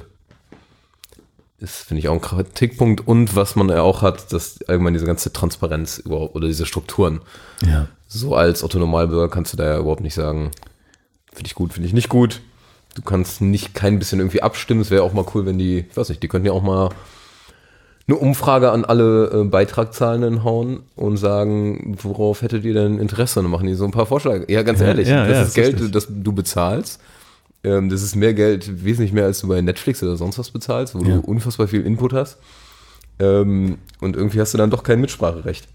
Das finde ich auch ein Kritikpunkt. Und was man ja auch hat, dass allgemein diese ganze Transparenz überhaupt oder diese Strukturen. Ja. So als Otto-Normalbürger kannst du da ja überhaupt nicht sagen, finde ich gut, finde ich nicht gut. Du kannst nicht kein bisschen irgendwie abstimmen. Es wäre auch mal cool, wenn die, ich weiß nicht, die könnten ja auch mal eine Umfrage an alle äh, Beitragzahlenden hauen und sagen, worauf hättet ihr denn Interesse? Und dann machen die so ein paar Vorschläge. Ja, ganz Ja, ehrlich, ja, das ja, ist ist Geld, richtig. das du bezahlst. Ähm, das ist mehr Geld, wesentlich mehr, als du bei Netflix oder sonst was bezahlst, wo Ja. du unfassbar viel Input hast. Ähm, und irgendwie hast du dann doch kein Mitspracherecht.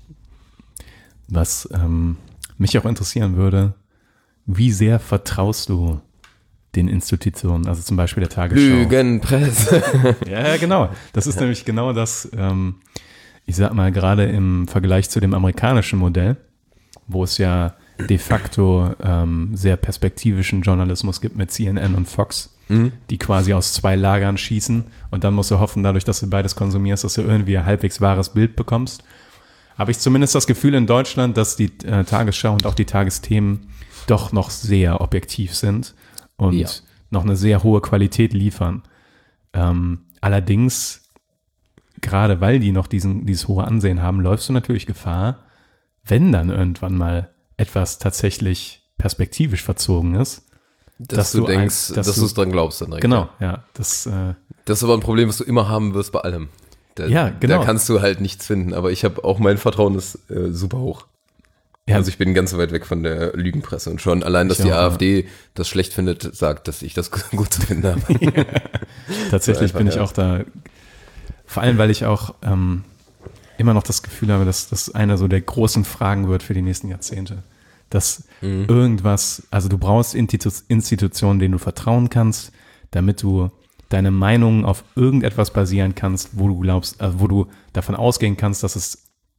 Was ähm, mich auch interessieren würde, wie sehr vertraust du den Institutionen, also zum Beispiel der Tagesschau? Lügenpresse. Ja, genau. Das ist nämlich genau das, ähm, ich sag mal, gerade im Vergleich zu dem amerikanischen Modell, wo es ja de facto ähm, sehr perspektivischen Journalismus gibt mit C N N und Fox, Mhm. die quasi aus zwei Lagern schießen und dann musst du hoffen, dadurch, dass du beides konsumierst, dass du irgendwie ein halbwegs wahres Bild bekommst. Habe ich zumindest das Gefühl in Deutschland, dass die äh, Tagesschau und auch die Tagesthemen doch noch sehr objektiv sind und Ja. noch eine sehr hohe Qualität liefern. Ähm, allerdings, gerade weil die noch diesen, dieses hohe Ansehen haben, läufst du natürlich Gefahr, wenn dann irgendwann mal etwas tatsächlich perspektivisch verzogen ist. Dass, Dass du du denkst, ein- dass dass du- du es dran glaubst dann direkt. Genau, ja. Das, äh, Das ist aber ein Problem, was du immer haben wirst bei allem. Da, Ja, genau. Da kannst du halt nichts finden, aber ich habe auch mein Vertrauen ist äh, super hoch. ja, Also ich bin ganz weit weg von der Lügenpresse und schon allein, dass Ich die auch, ja. AfD das schlecht findet, sagt, dass ich das gut zu finden habe. tatsächlich so einfach, bin ich ja. auch da, vor allem, weil ich auch ähm, immer noch das Gefühl habe, dass das einer so der großen Fragen wird für die nächsten Jahrzehnte. Dass Mhm. irgendwas, also du brauchst Institu- Institutionen, denen du vertrauen kannst, damit du deine Meinung auf irgendetwas basieren kannst, wo du glaubst, also wo du davon ausgehen kannst, dass es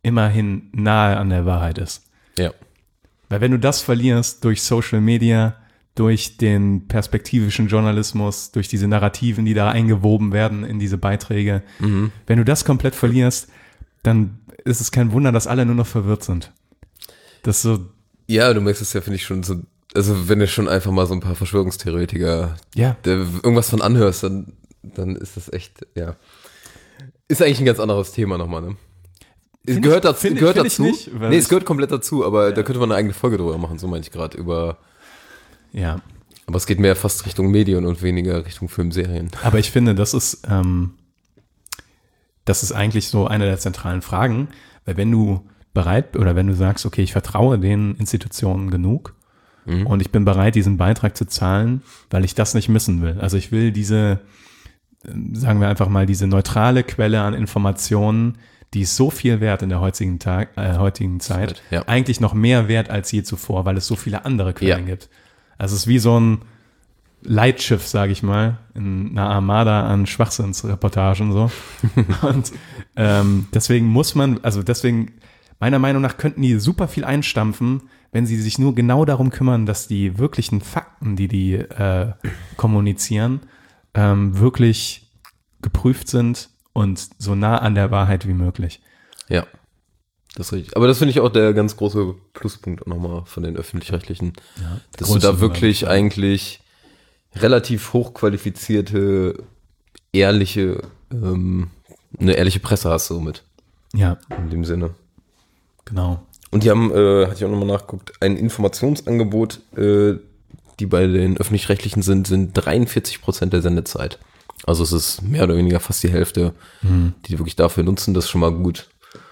immerhin nahe an der Wahrheit ist. Ja. Weil wenn du das verlierst durch Social Media, durch den perspektivischen Journalismus, durch diese Narrativen, die da eingewoben werden in diese Beiträge, mhm. wenn du das komplett verlierst, dann ist es kein Wunder, dass alle nur noch verwirrt sind. Das so. Ja, du merkst es ja, finde ich, schon so, also wenn du schon einfach mal so ein paar Verschwörungstheoretiker ja. der irgendwas von anhörst, dann, dann ist das echt, ja. Ist eigentlich ein ganz anderes Thema nochmal, ne? Es find gehört, ich, dazu, find, gehört find dazu. Nicht, nee, es gehört komplett dazu, aber ja. da könnte man eine eigene Folge drüber machen, so meine ich gerade, über. Ja. Aber es geht mehr fast Richtung Medien und weniger Richtung Filmserien. Aber ich finde, das ist, ähm, das ist eigentlich so eine der zentralen Fragen, weil wenn du bereit oder wenn du sagst, okay, ich vertraue den Institutionen genug mhm. und ich bin bereit, diesen Beitrag zu zahlen, weil ich das nicht missen will. Also ich will diese, sagen wir einfach mal, diese neutrale Quelle an Informationen, die ist so viel wert in der heutigen, Tag, äh, heutigen Zeit, ja. eigentlich noch mehr wert als je zuvor, weil es so viele andere Quellen ja. gibt. Also es ist wie so ein Leitschiff, sage ich mal, in einer Armada an Schwachsinnsreportagen so. Und ähm, deswegen muss man, also deswegen, meiner Meinung nach könnten die super viel einstampfen, wenn sie sich nur genau darum kümmern, dass die wirklichen Fakten, die die äh, kommunizieren, ähm, wirklich geprüft sind und so nah an der Wahrheit wie möglich. Ja, das ist richtig. Aber das finde ich auch der ganz große Pluspunkt nochmal von den Öffentlich-Rechtlichen, ja, dass du da wirklich eigentlich relativ hochqualifizierte, ehrliche, ähm, eine ehrliche Presse hast du mit. Ja. In dem Sinne. Genau. Und die haben, äh, hatte ich auch nochmal nachgeguckt, ein Informationsangebot, äh, die bei den Öffentlich-Rechtlichen sind, sind dreiundvierzig Prozent der Sendezeit. Also es ist mehr oder weniger fast die Hälfte, mhm. die wirklich dafür nutzen, das ist schon mal gut.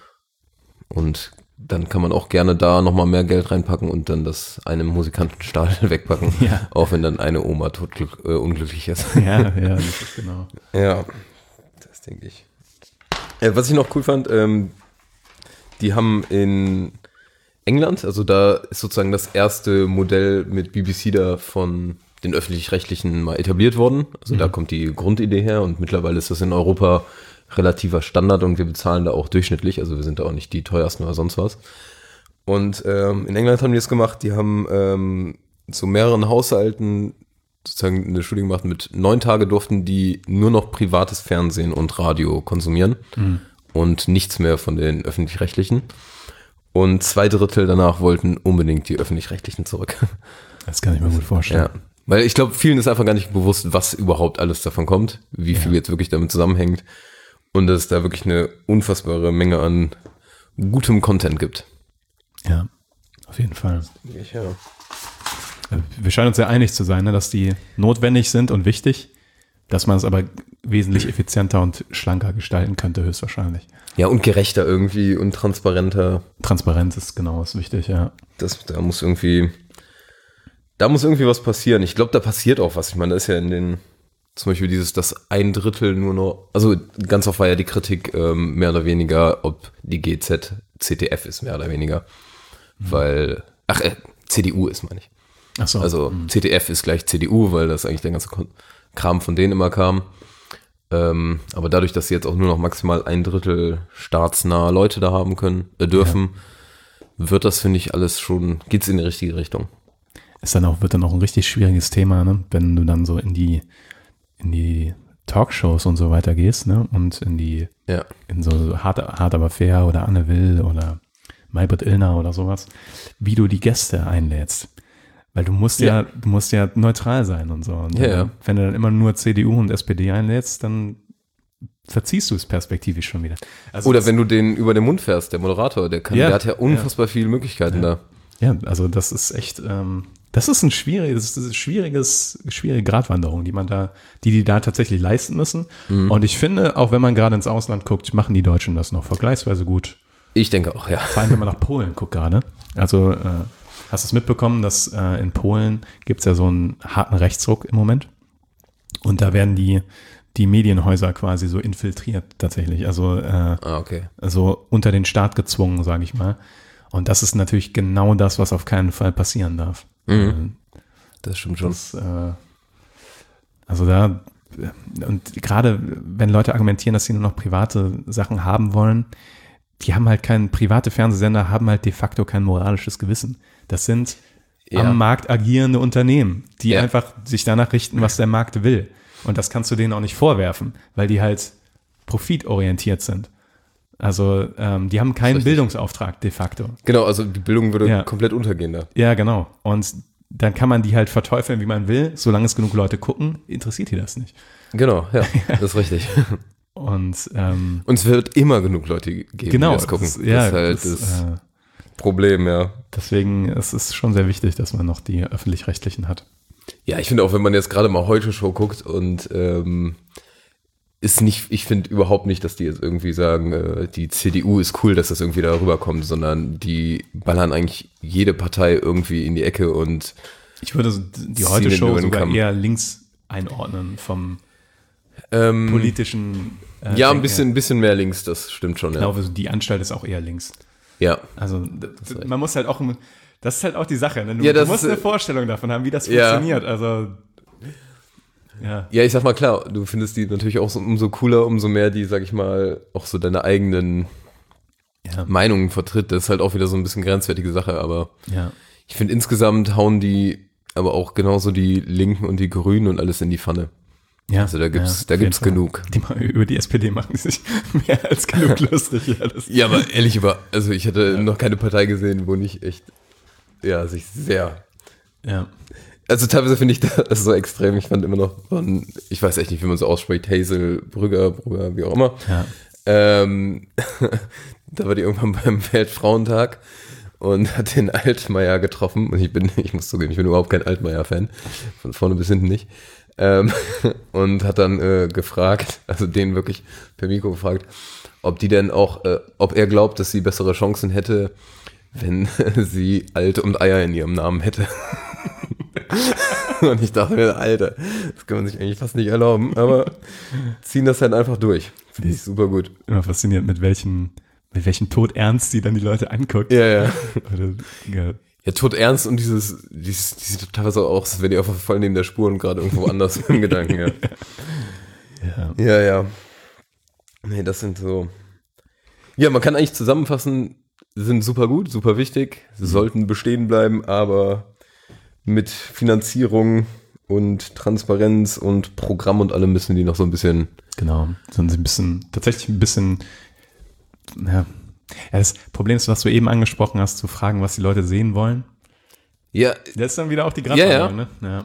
Und dann kann man auch gerne da nochmal mehr Geld reinpacken und dann das eine Musikantenstadel wegpacken, ja. auch wenn dann eine Oma tot, äh, unglücklich ist. Ja, ja, das ist genau. Ja, das denke ich. Äh, was ich noch cool fand, ähm, die haben in England, also da ist sozusagen das erste Modell mit B B C da von den Öffentlich-Rechtlichen mal etabliert worden. Also mhm. da kommt die Grundidee her und mittlerweile ist das in Europa relativer Standard und wir bezahlen da auch durchschnittlich, also wir sind da auch nicht die teuersten oder sonst was. Und ähm, in England haben die das gemacht, die haben ähm, zu mehreren Haushalten sozusagen eine Studie gemacht, mit neun Tage durften die nur noch privates Fernsehen und Radio konsumieren mhm. und nichts mehr von den Öffentlich-Rechtlichen. Und zwei Drittel danach wollten unbedingt die Öffentlich-Rechtlichen zurück. Das kann ich mir gut vorstellen. Ja. Weil ich glaube, vielen ist einfach gar nicht bewusst, was überhaupt alles davon kommt, wie viel ja. jetzt wirklich damit zusammenhängt. Und dass es da wirklich eine unfassbare Menge an gutem Content gibt. Ja, auf jeden Fall. Ich, ja. Wir scheinen uns ja einig zu sein, ne, dass die notwendig sind und wichtig, dass man es aber wesentlich effizienter und schlanker gestalten könnte, höchstwahrscheinlich. Ja, und gerechter irgendwie und transparenter. Transparenz ist genau ist wichtig, ja. Das, da muss irgendwie, da muss irgendwie was passieren. Ich glaube, da passiert auch was. Ich meine, da ist ja in den zum Beispiel dieses, dass ein Drittel nur noch, also ganz oft war ja die Kritik ähm, mehr oder weniger, ob die G Z C T F ist, mehr oder weniger. Mhm. Weil, ach, äh, C D U ist, meine ich. Ach so. Also mhm. C T F ist gleich C D U, weil das eigentlich der ganze Kram von denen immer kam. Ähm, aber dadurch, dass sie jetzt auch nur noch maximal ein Drittel staatsnahe Leute da haben können, äh, dürfen, ja. wird das, finde ich, alles schon, geht's in die richtige Richtung. Ist dann auch, wird dann auch ein richtig schwieriges Thema, ne? Wenn du dann so in die in die Talkshows und so weiter gehst, ne? Und in die, ja. in so hart, hart aber fair oder Anne Will oder Maybrit Illner oder sowas, wie du die Gäste einlädst. Weil du musst ja, ja du musst ja neutral sein und so. Und ja, ja. Wenn du dann immer nur C D U und S P D einlädst, dann verziehst du es perspektivisch schon wieder. Also oder wenn du den über den Mund fährst, der Moderator, der, kann, ja, der hat ja unfassbar ja. viele Möglichkeiten ja. da. Ja, also das ist echt, ähm, das ist ein schwieriges, das ist schwieriges, schwierige Gratwanderung, die man da, die die da tatsächlich leisten müssen. Mhm. Und ich finde, auch wenn man gerade ins Ausland guckt, machen die Deutschen das noch vergleichsweise gut. Ich denke auch, ja. Vor allem, wenn man nach Polen guckt gerade. Also äh, hast du es mitbekommen, dass äh, in Polen gibt es ja so einen harten Rechtsruck im Moment. Und da werden die, die Medienhäuser quasi so infiltriert tatsächlich. Also äh, ah, okay. also unter den Staat gezwungen, sage ich mal. Und das ist natürlich genau das, was auf keinen Fall passieren darf. Mhm. Das stimmt schon. Das, äh, also da, und gerade wenn Leute argumentieren, dass sie nur noch private Sachen haben wollen, die haben halt kein, private Fernsehsender haben halt de facto kein moralisches Gewissen. Das sind ja. am Markt agierende Unternehmen, die ja. einfach sich danach richten, was der Markt will. Und das kannst du denen auch nicht vorwerfen, weil die halt profitorientiert sind. Also ähm, die haben keinen Bildungsauftrag de facto. Genau, also die Bildung würde ja. komplett untergehen da. Ja, genau. Und dann kann man die halt verteufeln, wie man will. Solange es genug Leute gucken, interessiert die das nicht. Genau, ja, das ist richtig. Und, ähm, Und es wird immer genug Leute geben, genau, die das gucken. Das, ja, das ist halt das, das äh, Problem, ja. Deswegen ist es schon sehr wichtig, dass man noch die Öffentlich-Rechtlichen hat. Ja, ich finde auch, wenn man jetzt gerade mal Heute-Show guckt und ähm, ist nicht, ich finde überhaupt nicht, dass die jetzt irgendwie sagen, äh, die C D U ist cool, dass das irgendwie da rüberkommt, sondern die ballern eigentlich jede Partei irgendwie in die Ecke und ich würde die Heute-Show sogar eher links einordnen vom ähm, politischen äh, ja, ein bisschen, ein bisschen mehr links, das stimmt schon. Ich ja. glaube, die Anstalt ist auch eher links. Ja. Also das, man muss halt auch, das ist halt auch die Sache, ne? Du, ja, du musst eine Vorstellung davon haben, wie das ja. funktioniert. Also ja. ja, ich sag mal klar, du findest die natürlich auch so, umso cooler, umso mehr die, sag ich mal, auch so deine eigenen ja. Meinungen vertritt. Das ist halt auch wieder so ein bisschen grenzwertige Sache, aber ja. ich finde insgesamt hauen die aber auch genauso die Linken und die Grünen und alles in die Pfanne. Ja, also da gibt's, ja, da gibt's genug. Die, über die S P D machen die sich mehr als genug lustig. Ja, das ja, aber ehrlich, über, also ich hätte ja. noch keine Partei gesehen, wo nicht echt, ja, sich sehr, ja. Also teilweise finde ich das so extrem. Ich fand immer noch von, ich weiß echt nicht, wie man so ausspricht, Hazel Brügger, Brügger, wie auch immer. Ja. Ähm, da war die irgendwann beim Weltfrauentag und hat den Altmaier getroffen. Und ich bin, ich muss zugeben, ich bin überhaupt kein Altmaier-Fan. Von vorne bis hinten nicht. Ähm, und hat dann äh, gefragt, also den wirklich per Mikro gefragt, ob die denn auch, äh, ob er glaubt, dass sie bessere Chancen hätte, wenn sie Alt und Eier in ihrem Namen hätte. Und ich dachte mir, Alter, das kann man sich eigentlich fast nicht erlauben, aber ziehen das halt einfach durch. Finde ich super gut. Immer faszinierend, mit welchen, mit welchen Todernst die dann die Leute anguckt. Ja, ja. Oder, ja. Ja, Todernst und dieses, dieses, die sieht teilweise auch aus, als wenn die einfach voll neben der Spur und gerade irgendwo anders im Gedanken, ja. Ja. Ja, ja. Nee, das sind so. Ja, man kann eigentlich zusammenfassen, sind super gut, super wichtig, sie sollten bestehen bleiben, aber mit Finanzierung und Transparenz und Programm und allem müssen die noch so ein bisschen. Genau, sind sie ein bisschen, tatsächlich ein bisschen, ja. Ja, das Problem ist, was du eben angesprochen hast, zu fragen, was die Leute sehen wollen. Ja. Das ist dann wieder auch die Gratwanderung, ja, ja. ne? Ja.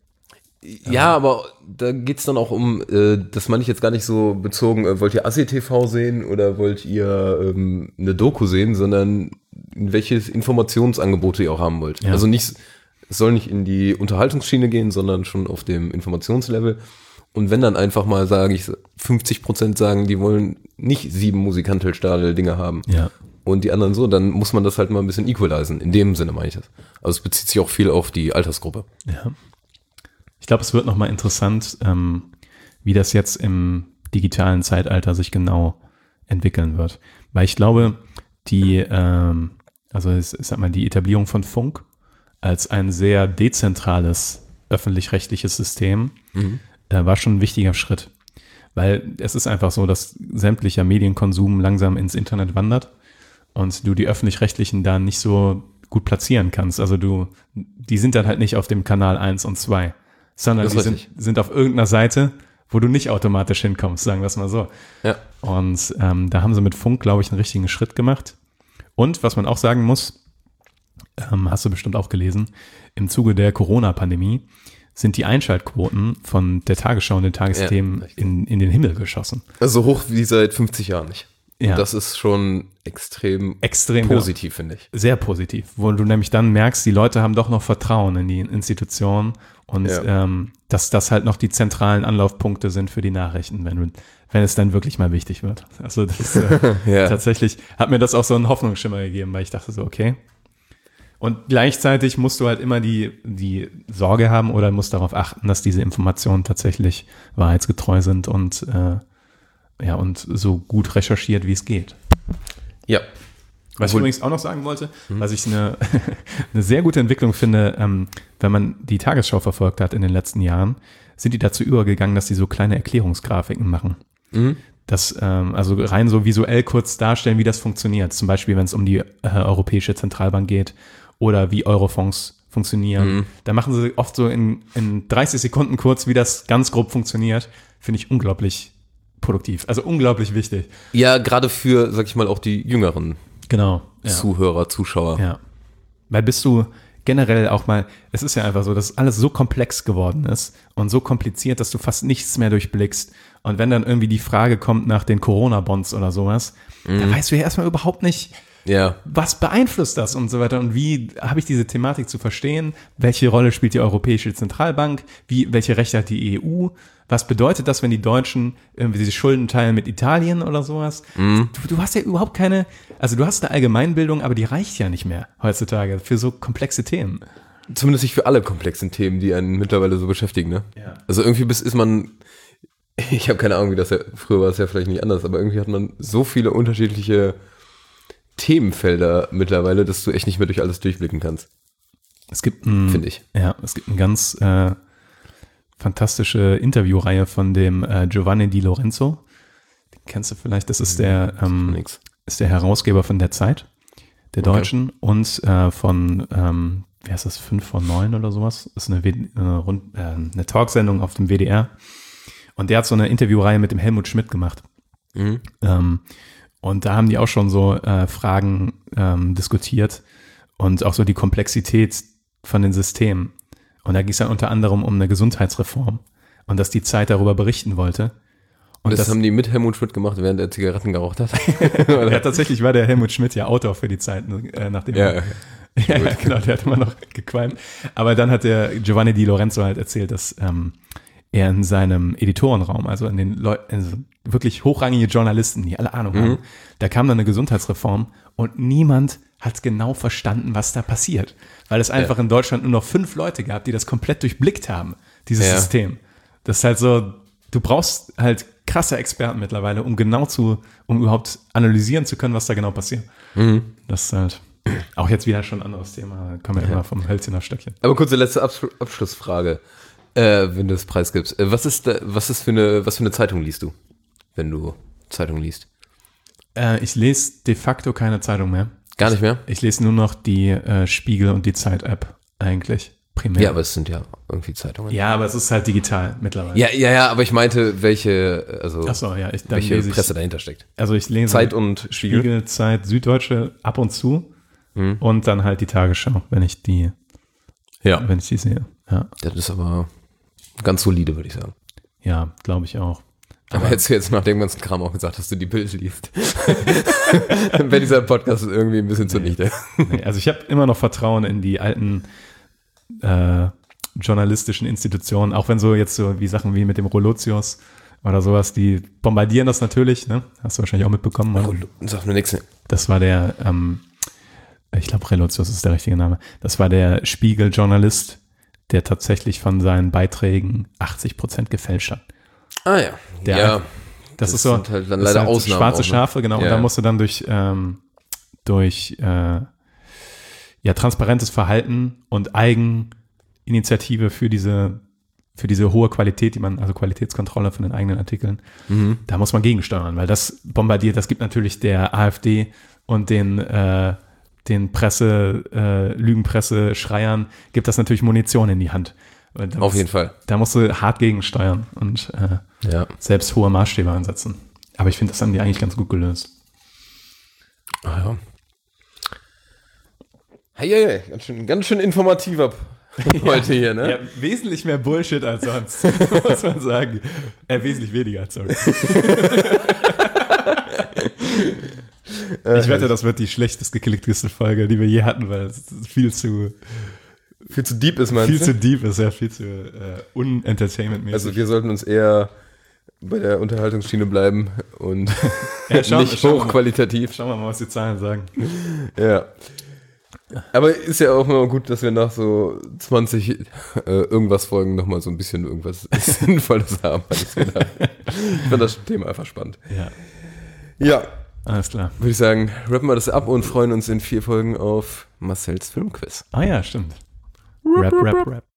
Ja, aber da geht's dann auch um, äh, das meine ich jetzt gar nicht so bezogen, äh, wollt ihr Assi T V sehen oder wollt ihr ähm, eine Doku sehen, sondern welches Informationsangebote ihr auch haben wollt. Ja. Also nicht, es soll nicht in die Unterhaltungsschiene gehen, sondern schon auf dem Informationslevel. Und wenn dann einfach mal, sage ich, fünfzig Prozent sagen, die wollen nicht sieben Musikantelstadel-Dinge haben. Ja. Und die anderen so, dann muss man das halt mal ein bisschen equalisen. In dem Sinne meine ich das. Also es bezieht sich auch viel auf die Altersgruppe. Ja. Ich glaube, es wird nochmal interessant, ähm, wie das jetzt im digitalen Zeitalter sich genau entwickeln wird. Weil ich glaube, die, ähm, also ich sag mal, die Etablierung von Funk als ein sehr dezentrales öffentlich-rechtliches System mhm. äh, war schon ein wichtiger Schritt. Weil es ist einfach so, dass sämtlicher Medienkonsum langsam ins Internet wandert und du die öffentlich-rechtlichen da nicht so gut platzieren kannst. Also du, die sind dann halt nicht auf dem Kanal eins und zwei, sondern die sind, sind auf irgendeiner Seite, wo du nicht automatisch hinkommst, sagen wir es mal so. Ja. Und ähm, da haben sie mit Funk, glaube ich, einen richtigen Schritt gemacht. Und was man auch sagen muss, ähm, hast du bestimmt auch gelesen, im Zuge der Corona-Pandemie sind die Einschaltquoten von der Tagesschau und den Tagesthemen ja, in, in den Himmel geschossen. Also hoch wie seit fünfzig Jahren nicht. Ja. Und das ist schon extrem, extrem positiv, genau. finde ich. Sehr positiv, wo du nämlich dann merkst, die Leute haben doch noch Vertrauen in die Institutionen und ja. ähm, dass das halt noch die zentralen Anlaufpunkte sind für die Nachrichten, wenn, du, wenn es dann wirklich mal wichtig wird. Also das äh, ja. tatsächlich hat mir das auch so einen Hoffnungsschimmer gegeben, weil ich dachte so, okay. Und gleichzeitig musst du halt immer die, die Sorge haben oder musst darauf achten, dass diese Informationen tatsächlich wahrheitsgetreu sind und äh, ja, und so gut recherchiert, wie es geht. Ja. Was ich übrigens auch noch sagen wollte, mhm. was ich eine, eine sehr gute Entwicklung finde, ähm, wenn man die Tagesschau verfolgt hat in den letzten Jahren, sind die dazu übergegangen, dass sie so kleine Erklärungsgrafiken machen. Mhm. Das, ähm, also rein so visuell kurz darstellen, wie das funktioniert. Zum Beispiel, wenn es um die äh, Europäische Zentralbank geht oder wie Eurofonds funktionieren. Mhm. Da machen sie oft so in, in dreißig Sekunden kurz, wie das ganz grob funktioniert. Finde ich unglaublich produktiv. Also unglaublich wichtig. Ja, gerade für, sag ich mal, auch die jüngeren genau, ja. Zuhörer, Zuschauer. Ja. Weil bist du generell auch mal, es ist ja einfach so, dass alles so komplex geworden ist und so kompliziert, dass du fast nichts mehr durchblickst. Und wenn dann irgendwie die Frage kommt nach den Corona-Bonds oder sowas, mhm. dann weißt du ja erstmal überhaupt nicht, ja. was beeinflusst das und so weiter. Und wie habe ich diese Thematik zu verstehen? Welche Rolle spielt die Europäische Zentralbank? Wie, welche Rechte hat die E U? Was bedeutet das, wenn die Deutschen irgendwie diese Schulden teilen mit Italien oder sowas? Mhm. Du, du hast ja überhaupt keine, also du hast eine Allgemeinbildung, aber die reicht ja nicht mehr heutzutage für so komplexe Themen. Zumindest nicht für alle komplexen Themen, die einen mittlerweile so beschäftigen, ne? Ja. Also irgendwie bis ist man, ich habe keine Ahnung, wie das ja, früher war es ja vielleicht nicht anders, aber irgendwie hat man so viele unterschiedliche Themenfelder mittlerweile, dass du echt nicht mehr durch alles durchblicken kannst. Es gibt ein, finde ich. Ja, es gibt eine ganz äh, fantastische Interviewreihe von dem äh, Giovanni Di Lorenzo. Den kennst du vielleicht, das ist der, ähm, ist der Herausgeber von der Zeit, der okay. Deutschen und äh, von, ähm, wie heißt das, fünf vor neun oder sowas? Das ist eine, eine, Rund, äh, eine Talksendung auf dem W D R. Und der hat so eine Interviewreihe mit dem Helmut Schmidt gemacht. Mhm. Ähm, Und da haben die auch schon so äh, Fragen ähm, diskutiert und auch so die Komplexität von den Systemen. Und da ging es dann unter anderem um eine Gesundheitsreform und dass die Zeit darüber berichten wollte. Und das, das haben die mit Helmut Schmidt gemacht, während er Zigaretten geraucht hat? Ja, tatsächlich war der Helmut Schmidt ja Autor für die Zeit, äh, nachdem ja, er, ja, ja, genau, der hat immer noch gequalmt. Aber dann hat der Giovanni Di Lorenzo halt erzählt, dass ähm, er in seinem Editorenraum, also in den Leuten, also wirklich hochrangige Journalisten, die alle Ahnung mhm. haben, da kam dann eine Gesundheitsreform und niemand hat genau verstanden, was da passiert. Weil es einfach ja. in Deutschland nur noch fünf Leute gab, die das komplett durchblickt haben, dieses ja. System. Das ist halt so, du brauchst halt krasse Experten mittlerweile, um genau zu, um überhaupt analysieren zu können, was da genau passiert. Mhm. Das ist halt auch jetzt wieder schon ein anderes Thema, da kommen wir ja. immer vom Hölzchen auf Stöckchen. Aber kurze letzte Abs- Abschlussfrage, äh, wenn du das Preis gibst. Äh, was ist da, was ist für eine, was für eine Zeitung liest du, wenn du Zeitung liest? Äh, ich lese de facto keine Zeitung mehr. Gar nicht mehr? Ich, ich lese nur noch die äh, Spiegel und die Zeit-App eigentlich primär. Ja, aber es sind ja irgendwie Zeitungen. Ja, aber es ist halt digital mittlerweile. Ja, ja, ja, aber ich meinte, welche, also Ach so, ja, ich, dann welche lese ich, Presse dahinter steckt. Also ich lese Zeit und Spiegel, Spiegel Zeit, Süddeutsche ab und zu mhm. und dann halt die Tagesschau, wenn ich die, ja. wenn ich die sehe. Ja. Das ist aber ganz solide, würde ich sagen. Ja, glaube ich auch. Aber hättest du jetzt nach dem ganzen Kram auch gesagt, dass du die Bild liest. Dann wäre dieser Podcast irgendwie ein bisschen zunichte. Nee, also ich habe immer noch Vertrauen in die alten äh, journalistischen Institutionen, auch wenn so jetzt so wie Sachen wie mit dem Rolotius oder sowas, die bombardieren das natürlich, ne? Hast du wahrscheinlich auch mitbekommen. Oh, sag mir nichts. Das war der, ähm, ich glaube Relotius ist der richtige Name, das war der Spiegel-Journalist, der tatsächlich von seinen Beiträgen achtzig Prozent gefälscht hat. Ah ja, der, ja. Das, das ist so, sind halt dann leider halt Ausnahmen schwarze auch, ne? Schafe, genau. Ja. Und da musst du dann durch, ähm, durch äh, ja, transparentes Verhalten und Eigeninitiative für diese, für diese hohe Qualität, die man, also Qualitätskontrolle von den eigenen Artikeln, mhm. da muss man gegensteuern, weil das bombardiert, das gibt natürlich der AfD und den, äh, den Presse, äh, Lügenpresse-Schreiern, gibt das natürlich Munition in die Hand. Auf musst, jeden Fall. Da musst du hart gegensteuern und äh, ja. selbst hohe Maßstäbe ansetzen. Aber ich finde, das haben die eigentlich ganz gut gelöst. Ah ja. Hey, hey, hey. Ganz schön, ganz schön informativer heute ja, hier, ne? Ja, wesentlich mehr Bullshit als sonst, muss man sagen. Äh, wesentlich weniger, sorry. Ich wette, das wird die schlechtest geklickteste Folge, die wir je hatten, weil es viel zu... Viel zu deep ist, meinst Viel du? zu deep ist, ja, viel zu äh, unentertainment-mäßig. Also wir sollten uns eher bei der Unterhaltungsschiene bleiben und ja, schau, nicht schau hochqualitativ. Mal, schauen wir mal, was die Zahlen sagen. Ja. Aber ist ja auch immer gut, dass wir nach so zwanzig äh, irgendwas Folgen nochmal so ein bisschen irgendwas Sinnvolles haben. Ich finde das Thema einfach spannend. Ja. Ja. Alles klar. Würde ich sagen, rappen wir das ab und freuen uns in vier Folgen auf Marcells Filmquiz. Ah ja, stimmt. Rap, rap, rap.